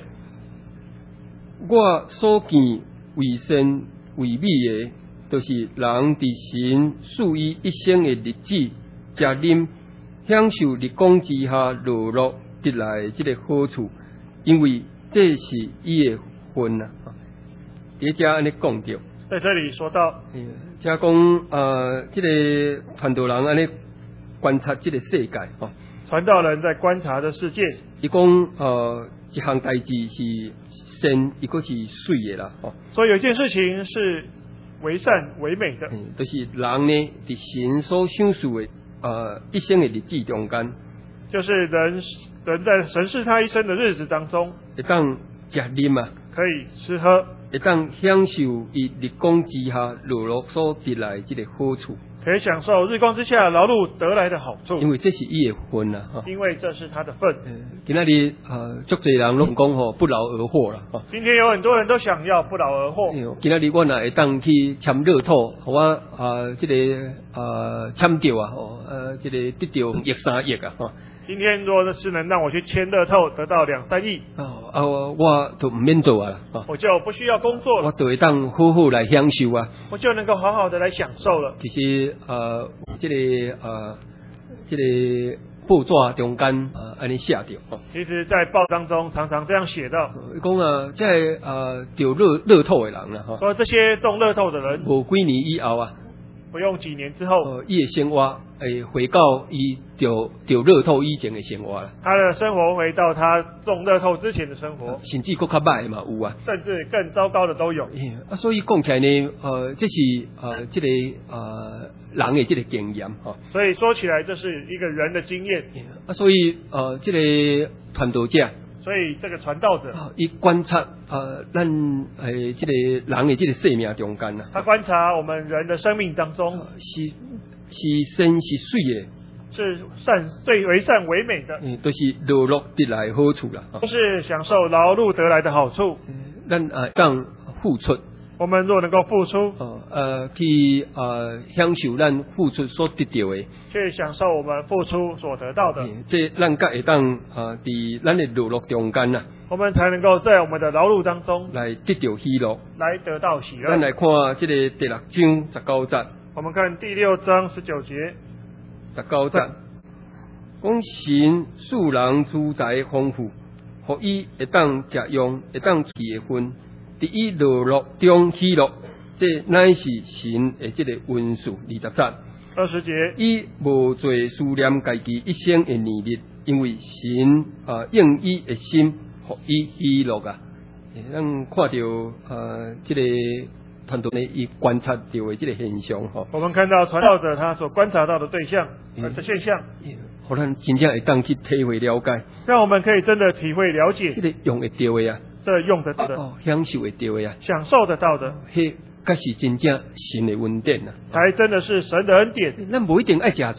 A: 我所见为善为美的，就是人伫神赐予一生的日子，食啉享受日光之下落落得来这个好处，因为这是伊的份啊。伫遮安尼讲着，
B: 在这里说到，
A: 遮讲呃，这个传道人安尼观察这个世界吼，
B: 传道人在观察的世界，
A: 伊讲呃，一项代志是善，伊个是水的啦，吼。
B: 所以有一件事情是为善为美的，
A: 嗯，就是人呢，伫神所享受的呃一生的日子中间，
B: 就是人人在神是他一生的日子当中，
A: 会当食啉啊，
B: 可以吃喝，
A: 会当享受以日光之下落落所得来这个好处，
B: 可以享受日光之下劳碌得来的好处，
A: 因为这是伊的份啊，哈。
B: 因为这是他的份。
A: 今仔日呃，足侪人拢讲吼不劳而获啦，吼。
B: 今天有很多人都想要不劳而获，
A: 今仔日我若会当去签乐透，互我啊，这个呃签着啊，吼，呃，这个得着亿三亿啊，吼。
B: 今天如果是能让我去签乐透得到两三亿，
A: 哦啊，我都唔免做啊啦，哦，
B: 我就不需要工作
A: 我
B: 了，
A: 就会当好好来享受啊。
B: 我就能够好好的来享受了。
A: 其实呃，这个呃，这个报纸中间呃，安尼写着哦，
B: 其实，在报当中常常这样写到，
A: 伊讲啊，这呃中乐乐透的人啊，哈，
B: 说这些中乐透的人，
A: 无几年以后啊，
B: 不用几年之后，
A: 呃，伊的生活会回到伊中中乐透以前的生活啦，
B: 他的生活回到他中乐透之前的生活，
A: 甚至更较歹的嘛有啊。
B: 甚至更糟糕的都有。
A: 啊，所以讲起来呢，呃，这是呃，这个呃人的这个经验哈。
B: 所以说起来，这是一个人的经验。
A: 啊，所以呃，这个传道者，
B: 所以这个传道者，
A: 啊，伊观察呃，咱诶，这个人的这个生命中间呐，
B: 他观察我们人的生命当中，
A: 是是善是水的，
B: 是善最为善为美的，
A: 嗯，都是落落得来好处啦。啊
B: 都是享受劳碌得来的好处。
A: 咱啊当付出，
B: 我们若能够付出，
A: 哦呃，去呃享受咱付出所得到的，
B: 去享受我们付出所得到的，
A: 嗯这咱甲会当啊，伫咱的落落中间呐，
B: 我们才能够在我们的劳碌当中
A: 来得到喜乐。
B: 来得到喜乐。
A: 咱来看这个第六章十九节，
B: 我们看第六章十九节，
A: 十九节，讲神使人资财丰富，互伊会当食用，会当住的份，伫伊落落中喜乐，这乃是神的这个恩赐。二十节，
B: 二十节，
A: 伊无做思念家己一生的年日，因为神啊应伊的心，互伊喜乐啊。咱看到呃这个传道呢，伊观察到的这个现象吼，
B: 我们看到传道者他所观察到的对象
A: 嗯
B: 的现象，
A: 互咱真正会当去体会了解，
B: 让我们可以真的体会了解
A: 这个用会到的啊，
B: 这用得到的、
A: 哦，享受会到的啊，
B: 享受得到的，
A: 迄才是真正神的恩典啊。
B: 才真的是神的恩典。
A: 咱无一定爱食济啊，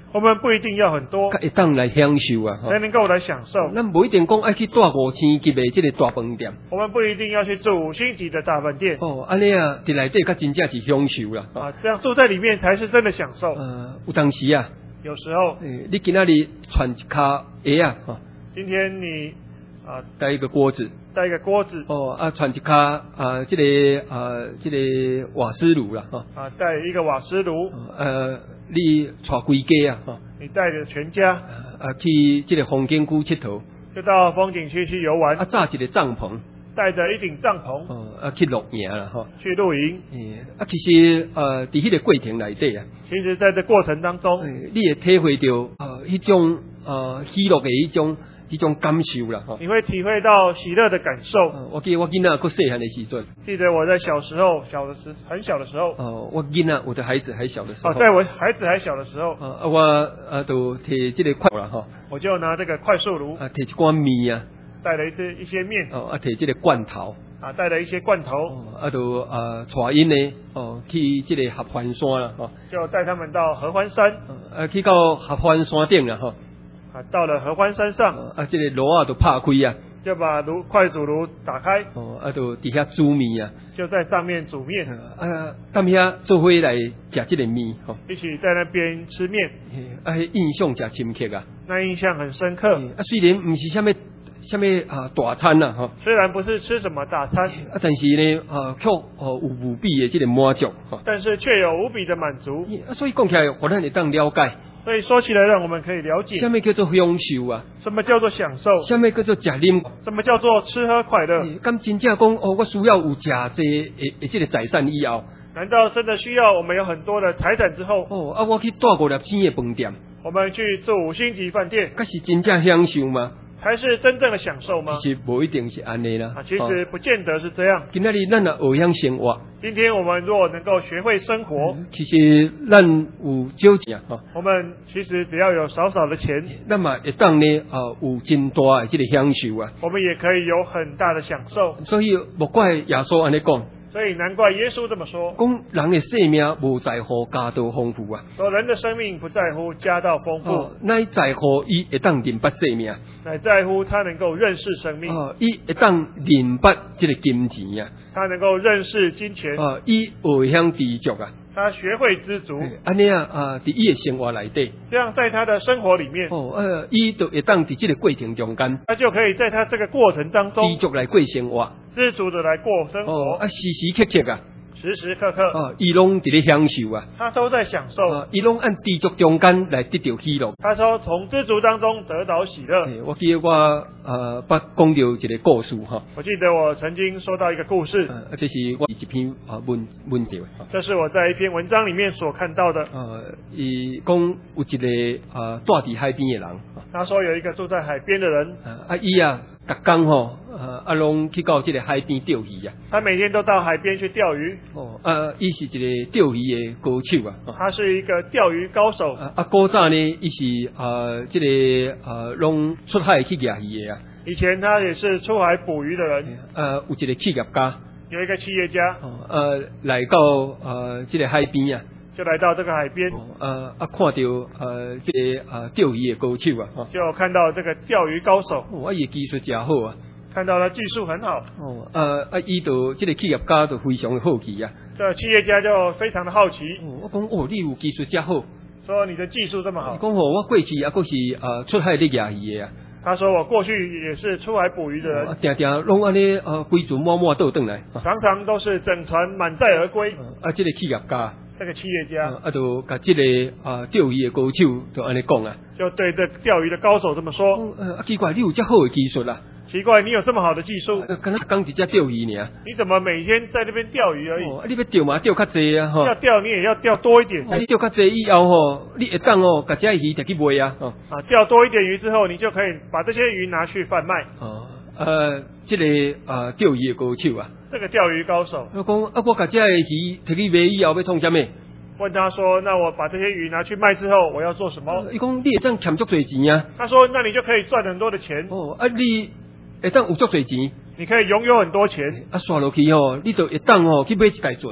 B: 我们不一定要很多，
A: 才会当来享受啊。
B: 才能够来享受。
A: 咱不一定讲爱去住五星级的这个大饭店。
B: 我们不一定要去住五星级的大饭店。
A: 哦，安尼啊，伫内底较真正是享受啦。
B: 啊，这样住在里面才是真的享受。
A: 呃，有当时啊，
B: 有时候，
A: 欸、你今仔日传一卡鞋啊，哈，
B: 今天你啊
A: 带一个锅子。
B: 带一个锅子。
A: 哦，啊，传一卡啊，这个啊，这个瓦斯炉啦，哈。
B: 啊，带一个瓦斯炉。
A: 呃，你带规家啊，哈。
B: 你带着全家。
A: 啊，去这个风景区佚佗。
B: 就到风景区去游玩。
A: 啊，扎一个帐篷。
B: 带着一顶帐篷。
A: 哦，啊，去露营啦，哈。
B: 去露营。
A: 欸、啊，其实呃，伫迄个过程内底啊，
B: 其实在这过程当中，
A: 欸、你会体会到呃，迄种呃喜乐的迄种。这种感受啦，哈！
B: 你会体会到喜乐的感受。
A: 呃、我记得我囡仔个细汉的时阵，
B: 记得我在小时候，小的时很小的时候。
A: 哦，我囡仔，我的孩子还小的时候。
B: 哦，在我孩子还小的时候。
A: 呃，我呃都摕这个快啦，哈。
B: 我就拿这个快速炉。
A: 啊，摕一罐面啊。
B: 带了一些一些面。
A: 哦，啊，摕这个罐头。
B: 啊，带了一些罐头。
A: 哦，啊，都呃带因呢，哦，去这个合欢山啦，哈。
B: 就带他们到合欢山。
A: 呃，去到合欢山顶啦，哈。
B: 啊，到了合欢山上，
A: 啊，这个炉啊都拍开啊，
B: 就把炉快煮炉打开，
A: 哦，啊，都底下煮面啊，
B: 就在上面煮面，
A: 啊，踮遐做伙来食这个面，吼，
B: 一起在那边吃面，
A: 啊，印象真深刻啊，
B: 那印象很深刻。
A: 啊，虽然不是什么什么啊大餐呐，哈，
B: 虽然不是吃什么大餐，
A: 啊，但是呢，啊，却哦有无比的这个满足，哈，
B: 但是却有无比的满足。
A: 啊，所以讲起来，我咱会当了解。
B: 所以说起来，让我们可以了解
A: 什么叫做享受啊？
B: 什么叫做享受？
A: 什么叫做食啉？
B: 什么叫做吃喝快乐？
A: 咁真正讲哦，我需要有食这诶这个财产以后，
B: 难道真的需要我们有很多的财产之后？
A: 哦，啊，我去住五粒星的饭店，
B: 我们去住五星级饭店，
A: 那是真正享受吗？
B: 才是真正的享受吗？
A: 其实不一定是安尼啦。
B: 啊，其实不见得是这样。
A: 今仔日咱也学晓生活。
B: 今天我们若能够学会生活，
A: 其实咱有少钱哈。
B: 我们其实只要有少少的钱，
A: 那么会当呢啊有真大的这个享受啊。
B: 我们也可以有很大的享受。
A: 所以莫怪耶稣安尼讲。
B: 所以难怪耶稣这么说，
A: 讲人的生命无在乎家道丰富啊。
B: 说人的生命不在乎家道丰富，
A: 哦，乃在乎伊会当认捌生命，
B: 乃在乎他能够认识生命。
A: 哦，伊会当认捌这个金钱啊。
B: 他能够认识金钱。
A: 哦，伊会晓知足啊。
B: 他学会知足。
A: 安尼啊啊，伫伊的生活内底，
B: 这样在他的生活里面，
A: 哦，呃，伊就会当伫这个过程中间，
B: 他就可以在他这个过程当中，
A: 知足来过生活，
B: 知足的来过生活。
A: 哦，啊，时时刻刻啊。
B: 时时刻刻，
A: 啊，伊拢伫咧享受啊，
B: 他都在享受，
A: 啊，伊拢按知足中间来得到喜乐。
B: 他说从知足当中得到喜乐。
A: 欸、我记得我呃，捌讲到一个故事哈。
B: 我记得我曾经说到一个故事，
A: 呃，这是我一篇啊文文章。
B: 这是我在一篇文章里面所看到的。
A: 呃，伊讲有一个啊住伫海边的人。
B: 他说有一个住在海边的人，
A: 啊，伊啊，逐工吼，呃，啊，拢去到这个海边钓鱼啊。
B: 他每天都到海边去钓鱼。
A: 哦，啊，伊是一个钓鱼的高手啊。
B: 他是一个钓鱼高手。
A: 啊，啊，古早呢，伊是啊，这个啊，拢出海去钓鱼的啊。
B: 以前他也是出海捕鱼的人。
A: 呃，有一个企业家，
B: 有一个企业家，
A: 哦，呃，来到呃这个海边啊。
B: 就来到这个海边，
A: 呃啊，看到呃这个啊钓鱼的高手啊，
B: 就看到这个钓鱼高手，
A: 我伊技术真好啊，
B: 看到他技术很好，
A: 哦，呃啊，伊就这个企业家就非常的好奇啊，
B: 这企业家就非常的好奇，
A: 哦、我讲哦，你有技术真好，
B: 说你的技术这么好，
A: 讲哦，我过去啊，佫是啊出海咧钓鱼的啊，
B: 他说我过去也是出海捕鱼的人，
A: 定定拢安尼啊，规船满满倒转来，
B: 常常都是整船满载而归，
A: 啊，这个企业家。
B: 这个企业家
A: 啊，就甲这个啊钓鱼的高手就安尼讲啊，
B: 就对这钓鱼的高手这么说。
A: 呃，啊奇怪，你有这好的技术啦？
B: 奇怪，你有这么好的技术，
A: 刚才刚一只钓鱼呢？
B: 你怎么每天在那边钓鱼而已？
A: 哦，你要钓嘛，钓较济啊，吼。
B: 要钓你也要钓多一点。
A: 你钓较济以后吼，你会当哦，甲这鱼摕去卖啊，哦。
B: 啊，钓多一点鱼之后，你就可以把这些鱼拿去贩卖。
A: 哦，呃，这个啊钓鱼的高手啊，
B: 这个钓鱼高手，
A: 我讲啊，我甲这鱼摕去卖以后要创啥物？
B: 问他说：“那我把这些鱼拿去卖之后，我要做什么？”
A: 伊讲你会当欠足多钱啊。
B: 他说：“那你就可以赚很多的钱。”
A: 哦，啊，你会当有足多钱，
B: 你可以拥有很多钱。
A: 啊，刷落去吼，你就会当吼去买一台船啊。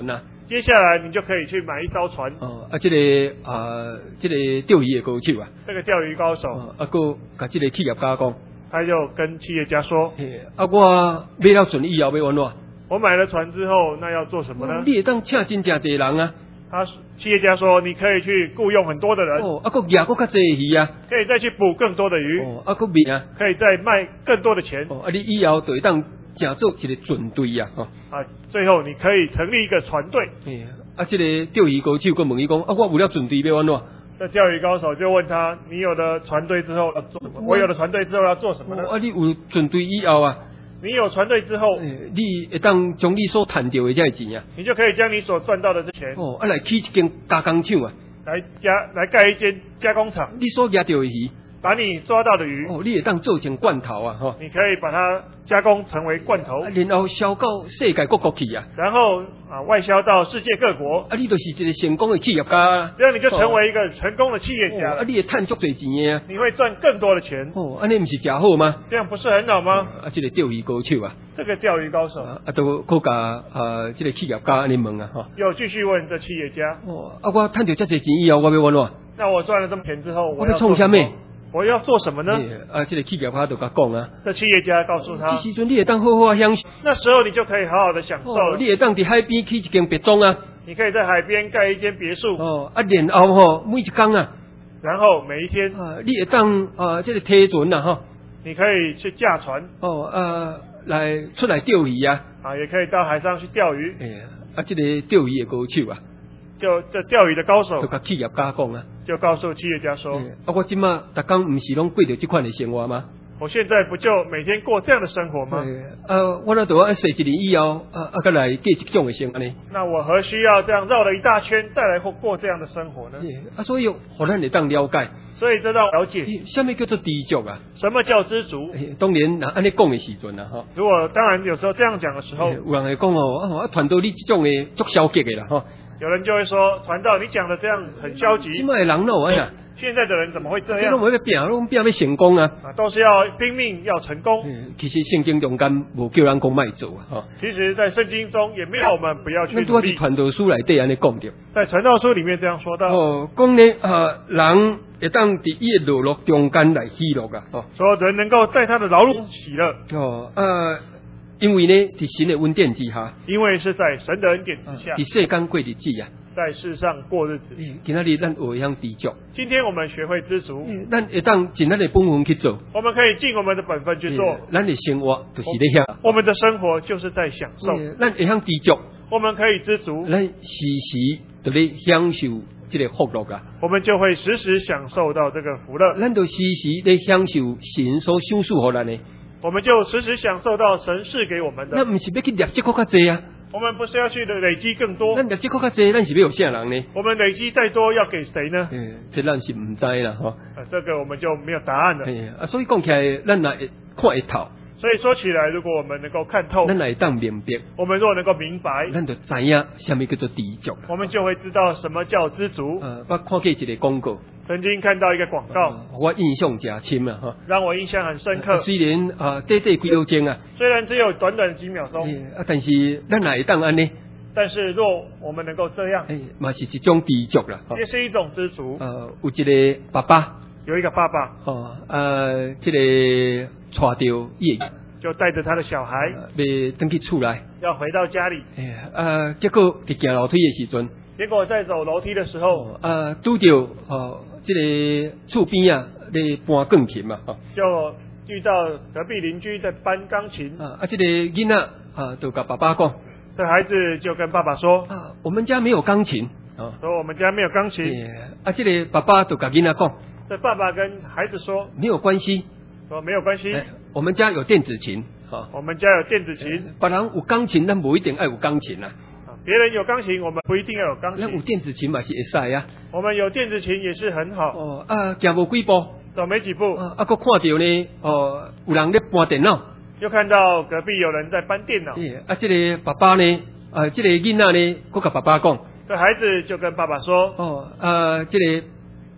B: 接下来你就可以去买一艘船。
A: 哦，啊，这个啊，这个钓鱼的高手啊，
B: 这个钓鱼高手，
A: 哦，啊，个甲这个企业家讲，
B: 他就跟企业家说：
A: 嘿，啊，我买了船以后要安怎？
B: 我买了船之后，那要做什么呢？
A: 你会当请真正侪人啊。
B: 他企业家说：你可以去雇佣很多的人，
A: 哦，啊，个养个较侪鱼啊。
B: 可以再去捕更多的鱼，
A: 哦，啊，个面啊。
B: 可以再卖更多的钱。
A: 哦，啊，你以后就会当成做一个船队啊。哦，
B: 啊，最后你可以成立一个船队。
A: 嘿，啊，这个钓鱼高手佮问伊讲，啊，我有了船队要安怎？
B: 这钓鱼高手就问他：你有了船队之后要做什么？我有了船队之后要做什么呢？
A: 哦，啊，你有船队以后啊。
B: 你有船队之后，
A: 欸、你会当将你所赚到的这钱啊，
B: 你就可以将你所赚到的这钱，
A: 哦，啊来起一间加工厂啊，
B: 来加来盖一间加工厂。
A: 你所抓到的鱼，
B: 把你抓到的鱼，
A: 哦，你会当做成罐头啊，吼、哦，
B: 你可以把它加工成为罐头，
A: 啊、然后销到世界各国去啊，
B: 然后啊外销到世界各国。
A: 啊，你就是一个成功的企业家啊，
B: 这样你就成为一个成功的企业家，
A: 哦、啊，你会赚足多钱的啊，
B: 你会赚更多的钱。
A: 哦，安尼不是真好吗？
B: 这样不是很好吗？
A: 啊，这个钓鱼高手啊，
B: 这个钓鱼高手
A: 啊，啊都搁甲啊，这个企业家安尼问啊，哈、哦，
B: 又继续问这企业家，
A: 哦，啊，我赚到这些钱以后，我要安怎？
B: 那我赚了这么钱之后，
A: 我要创什么？
B: 我要做什么呢？
A: 啊，这个企业家就甲讲啊，
B: 这企业家告诉他，
A: 这时阵你会当好好享受，
B: 那时候你就可以好好的享受了。
A: 哦、你会当伫海边起一间别庄啊，
B: 你可以在海边盖一间别墅。
A: 哦，啊，然后吼、哦、每一天啊，
B: 然后每一天
A: 啊，你会当啊，这个梯船啊，吼，
B: 你可以去驾船，
A: 哦，啊，来出来钓鱼啊，
B: 啊，也可以到海上去钓鱼。
A: 哎呀，啊，这个钓鱼的高手啊，
B: 就这钓鱼的高手
A: 就甲企业家讲啊。
B: 就告诉企业家说：
A: 啊，我今嘛逐工唔是拢过着这款的生活吗？
B: 我现在不就每天过这样的生活吗？
A: 啊，我那都要洗一年以后，啊啊，再来过这种的生活呢？
B: 那我何需要这样绕了一大圈，再来过过这样的生活呢？
A: 啊，所以，互咱会当了解。
B: 所以这让了解，
A: 什么叫做知足啊？
B: 什么叫知足？
A: 当然，那安尼讲的时阵啊，哈。
B: 如果当然有时候这样讲的时候，
A: 有人会讲哦，啊，传到你这种的足消极的啦，哈。
B: 有人就会说，传道你讲的这样很消极。
A: 现在的人咯，哎呀，
B: 现在的人怎么会这样？
A: 拢要拼，拢拼要成功啊！
B: 啊，都是要拼命要成功。
A: 嗯、其实圣经中间无叫人讲卖做啊，哈。
B: 其实，在圣经中也没有我们不要去努力。
A: 那都是传道书内底安尼讲着。
B: 在传道书里面这样说到。
A: 哦，讲呢，啊，人会当伫伊的劳碌中间来喜乐啊，哦。
B: 说人能够在他的劳碌喜乐。
A: 哦，啊。因为呢，伫神的恩典之下，
B: 因为是在神的恩典之下，
A: 伫世间过日子啊，
B: 在世上过日子。
A: 今仔日咱会晓知足。
B: 今天我们学会知足，
A: 咱会当尽咱的本分去做。
B: 我们可以尽我们的本分去做。
A: 咱的生活就是咧享。
B: 我们的生活就是在享受。
A: 咱会晓知足。
B: 我们可以知足。
A: 咱时时都咧享受这个福乐啊。
B: 我们就会时时享受到这个福乐。
A: 咱就时时咧享受神所赏赐予咱的。
B: 我们就时时享受到神赐给我们的。
A: 那不是要去累积更较多啊？
B: 我们不是要去累积更多。
A: 咱累积更较多，咱是要有啥人呢？
B: 我们累积再多要给谁呢？
A: 嗯，这咱是唔知啦，哈。
B: 啊，这个我们就没有答案了。
A: 哎啊，所以讲起来，咱来看一透。
B: 所以说起来，如果我们能够看透，
A: 咱来当明白。
B: 我们如果能够明白，
A: 咱就知影什么叫做知足。
B: 我们就会知道什么叫知足。
A: 呃，我看过一个广告。
B: 曾经看到一个广告，
A: 呃、我印象真深啊，哈，
B: 让我印象很深刻。呃、
A: 虽然啊，短短几秒钟啊，
B: 虽然只有短短几秒钟，
A: 啊，但是咱哪会当安呢？
B: 但是若我们能够这样，
A: 哎，嘛是一种知足啦，
B: 也是一种知足。
A: 呃，有一个爸爸，
B: 有一个爸爸，
A: 哦，呃，这个带着伊，
B: 就带着他的小孩，
A: 要登去厝来，
B: 要回到家里，
A: 哎呀，呃，结果伫行楼梯的时阵。
B: 结果在走楼梯的时候，
A: 呃，拄到哦，这个厝边啊，咧搬钢琴嘛，哦，
B: 就遇到隔壁邻居在搬钢琴。
A: 啊，啊，这个囡仔啊，就跟爸爸讲，
B: 这孩子就跟爸爸说，
A: 啊，我们家没有钢琴，
B: 哦，说我们家没有钢琴。
A: 啊，这个爸爸就跟囡仔讲，
B: 这爸爸跟孩子说，
A: 没有关系，
B: 说没有关系，
A: 我们家有电子琴，
B: 啊，我们家有电子琴，
A: 别人有钢琴，咱不一定爱有钢琴啊。
B: 别人有钢琴，我们不一定要有钢琴。
A: 那有电子琴嘛是会使啊。
B: 我们有电子琴也是很好。
A: 哦啊，行无几步，
B: 走没几步，
A: 啊，啊，佫看到呢，哦，有人咧搬电脑，
B: 又看到隔壁有人在搬电脑。
A: 啊，这个爸爸呢，啊，这个囡仔呢，佫甲爸爸讲，
B: 这孩子就跟爸爸说，
A: 哦，啊，这个，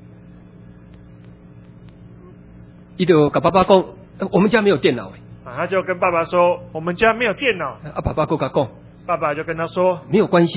A: 伊就甲爸爸讲，我们家没有电脑。
B: 啊，他就跟爸爸说，我们家没有电脑。
A: 啊，爸爸佫甲讲。
B: 爸爸就跟他说，
A: 没有关系，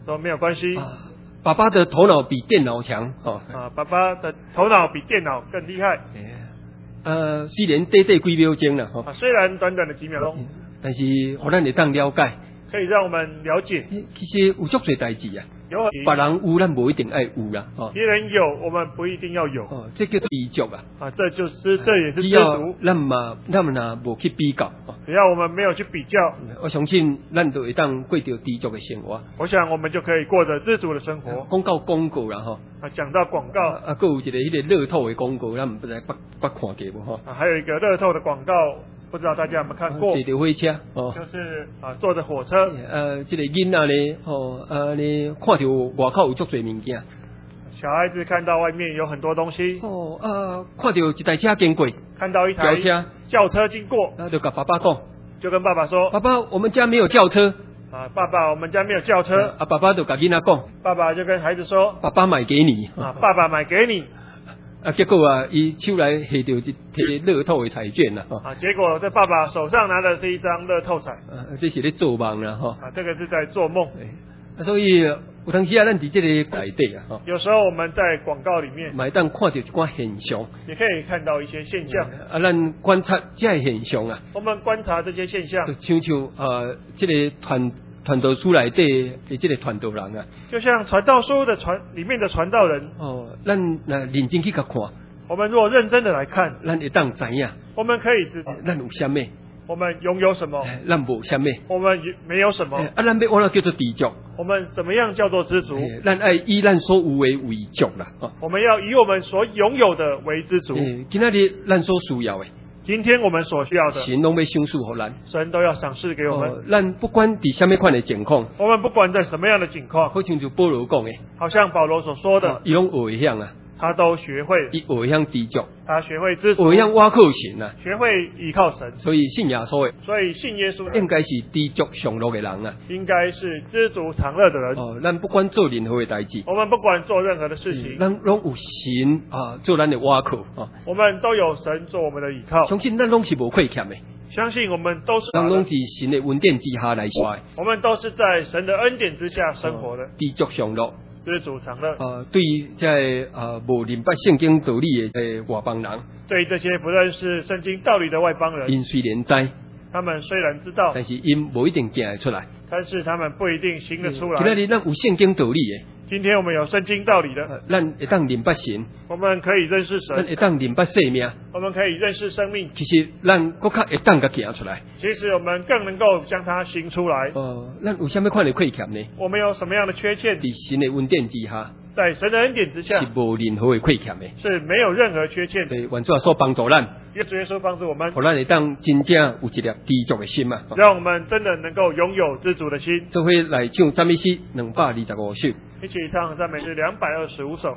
B: 说没有关系。
A: 啊，爸爸的头脑比电脑强哦。
B: 啊，爸爸的头脑比电脑更厉害。
A: 呃，虽然短短几秒钟了哈，
B: 啊，虽然短短的几秒钟，
A: 但是互咱会当了解，
B: 可以让我们了解。
A: 其实有足多代志啊，
B: 有
A: 别人有咱无一定爱有啦，哦，
B: 别人有我们不一定要有。
A: 哦，这叫知足啊。
B: 啊，这就是这也是知
A: 只要
B: 足。
A: 咱嘛，咱们若无去比较，哦，
B: 只要我们没有去比较，
A: 我相信咱就会当过着知足的生活。
B: 我想我们就可以过着知足的生活。
A: 讲到广告啦吼，
B: 啊，讲到广告，
A: 啊，还有一个迄个乐透的广告，咱唔不知捌捌看过无吼？
B: 啊，还有一个乐透的广告，不知道大家有没有看过？
A: 坐着火车哦，
B: 就是啊，坐着火车，
A: 呃，这个囡仔咧，哦，呃，咧看到外口有足多物件，
B: 小孩子看到外面有很多东西，
A: 哦，啊，看到一台车经过，
B: 看到一台
A: 轿车，
B: 轿车经过，
A: 然后就甲爸爸讲，
B: 就跟爸爸说，
A: 爸爸，我们家没有轿车。
B: 啊，爸爸，我们家没有轿车。
A: 啊，爸爸就甲囡仔讲，
B: 爸爸就跟孩子说，
A: 爸爸买给你。
B: 啊，爸爸买给你。
A: 啊，结果啊，伊手来摕到一摕乐透的彩券啦，
B: 啊，结果这爸爸手上拿的是一张乐透彩。
A: 啊，这是咧做梦啦，哈。
B: 啊，这个是在做梦。
A: 啊，所以有当时啊，咱伫这个内底啊，哈。
B: 有时候我们在广告里面，
A: 买当看到一寡现象，
B: 也可以看到一些现象。
A: 啊，咱观察这些现象啊，
B: 我们观察这些现象，
A: 就像像呃，这个传传道书内底的这个传道人啊，
B: 就像传道书的传里面的传道人。
A: 哦，咱若认真去甲看，
B: 我们如果认真的来看，
A: 咱会当知影，
B: 我们可以知道
A: 咱有啥物，
B: 我们拥有什么，
A: 咱无啥物，
B: 我们没有什么。
A: 啊，咱要往哪叫做知足？
B: 我们怎么样叫做知足？
A: 咱爱以咱所有为为足啦，哦。
B: 我们要以我们所拥有的为知足。
A: 今仔日咱所需要的，
B: 今天我们所需要的，
A: 神拢要赏赐互咱，
B: 神都要赏赐给我们。
A: 哦，咱不管伫什么款的情况，
B: 我们不管在什么样的境况，
A: 好像就保罗讲的，
B: 好像保罗所说的，
A: 哦，伊拢学会晓啊，
B: 他都学会，
A: 伊学会晓知足，
B: 他学会知
A: 学
B: 足，
A: 会晓倚靠神啊，
B: 学会依靠神。
A: 所以信耶稣的，
B: 所以信耶稣的
A: 应该是知足常乐的人啊。
B: 应该是知足常乐的人。
A: 哦，咱不管做任何的代志，
B: 我们不管做任何的事情，
A: 咱拢有神啊做咱的倚靠啊。
B: 我们都有神做我们的依靠。
A: 相信咱拢是无亏欠的，
B: 相信我们都是
A: 咱拢伫神的恩典之下来活的，
B: 我们都是在神的恩典之下生活的，
A: 知足常乐。
B: 知足常乐。
A: 呃，对于在呃无明白圣经道理的呃外邦人，
B: 对于这些不认识圣经道理的外邦人，
A: 因虽然知，
B: 他们虽然知道，
A: 但是因无一定行得出来。
B: 但是他们不一定行得出
A: 今仔
B: 来。
A: 日咱有圣经道理的，
B: 今天我们有圣经道理的，
A: 呃咱会当明白神，
B: 我们可以认识
A: 咱
B: 神，
A: 会当明白生命。
B: 我们可以认识生命。
A: 其实咱搁较会当甲行出来。
B: 其实我们更能够将它行出来。
A: 呃，咱有啥物款的亏欠呢？
B: 我们有什么样的缺陷？
A: 伫神的恩典之下，
B: 在神的恩典之下
A: 是无任何的亏欠的。
B: 是没有任何缺陷的。
A: 所以，愿主所帮助咱，
B: 耶稣耶稣帮助我们，
A: 互咱会当真正有一粒知足的心啊！
B: 让我们真的能够拥有知足的心。
A: 做伙来唱赞美诗两百二十五首。
B: 一起唱赞美诗两百二十五首。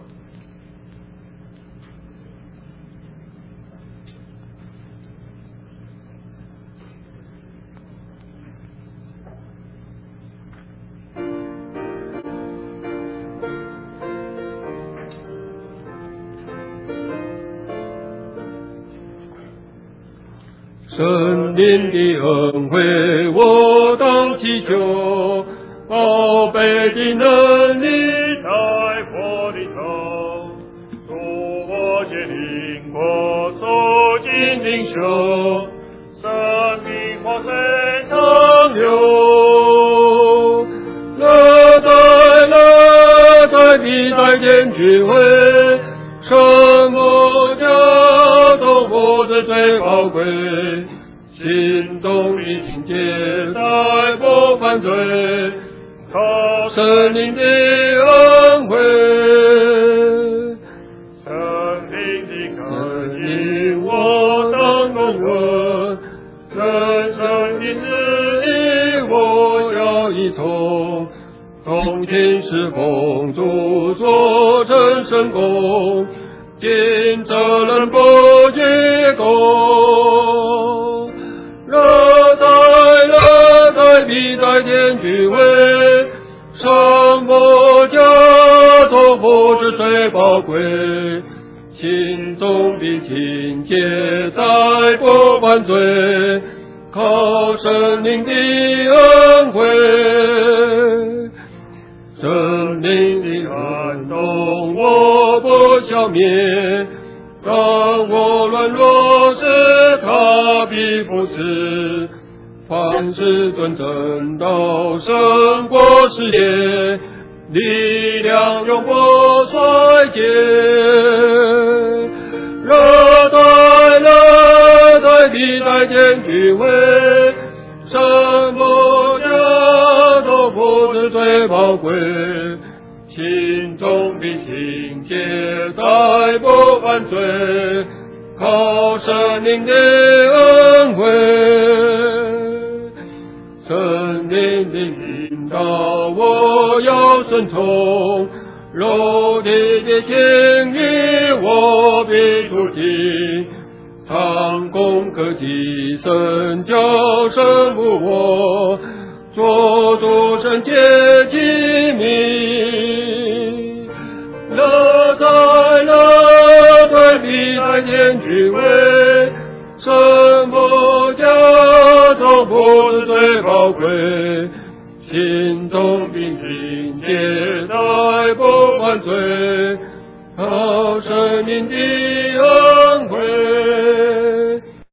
A: 神灵的恩惠，我当祈求，宝贝的能力
B: 在我里头，助我竭灵我受尽领袖，生命活水长流。
A: 乐在乐在必在天聚会，什么叫做我的最宝贵？心中的境界再不犯罪，靠圣灵的恩惠，
B: 圣灵的感应我当公文，人生的旨意我要一从，从今世公主做成圣功，尽责任不结果。乐在乐在必在天聚会，什么叫做不知最宝贵？心中的境界再不犯罪，靠圣灵的恩惠。 消灭。当我软弱时，他必扶持。凡事顿正道胜过世界，力量永不衰竭。热带热带必再见君威，什么家都不是最宝贵。心中必清洁，再不犯罪，靠神灵的恩惠。神灵的引导我要顺从，肉体的情欲我必不听。常攻克己身，叫神服我，做主圣洁己民。乐在乐在必再见君威，什么家都不是最宝贵。心中并清洁，再不犯罪，靠神明的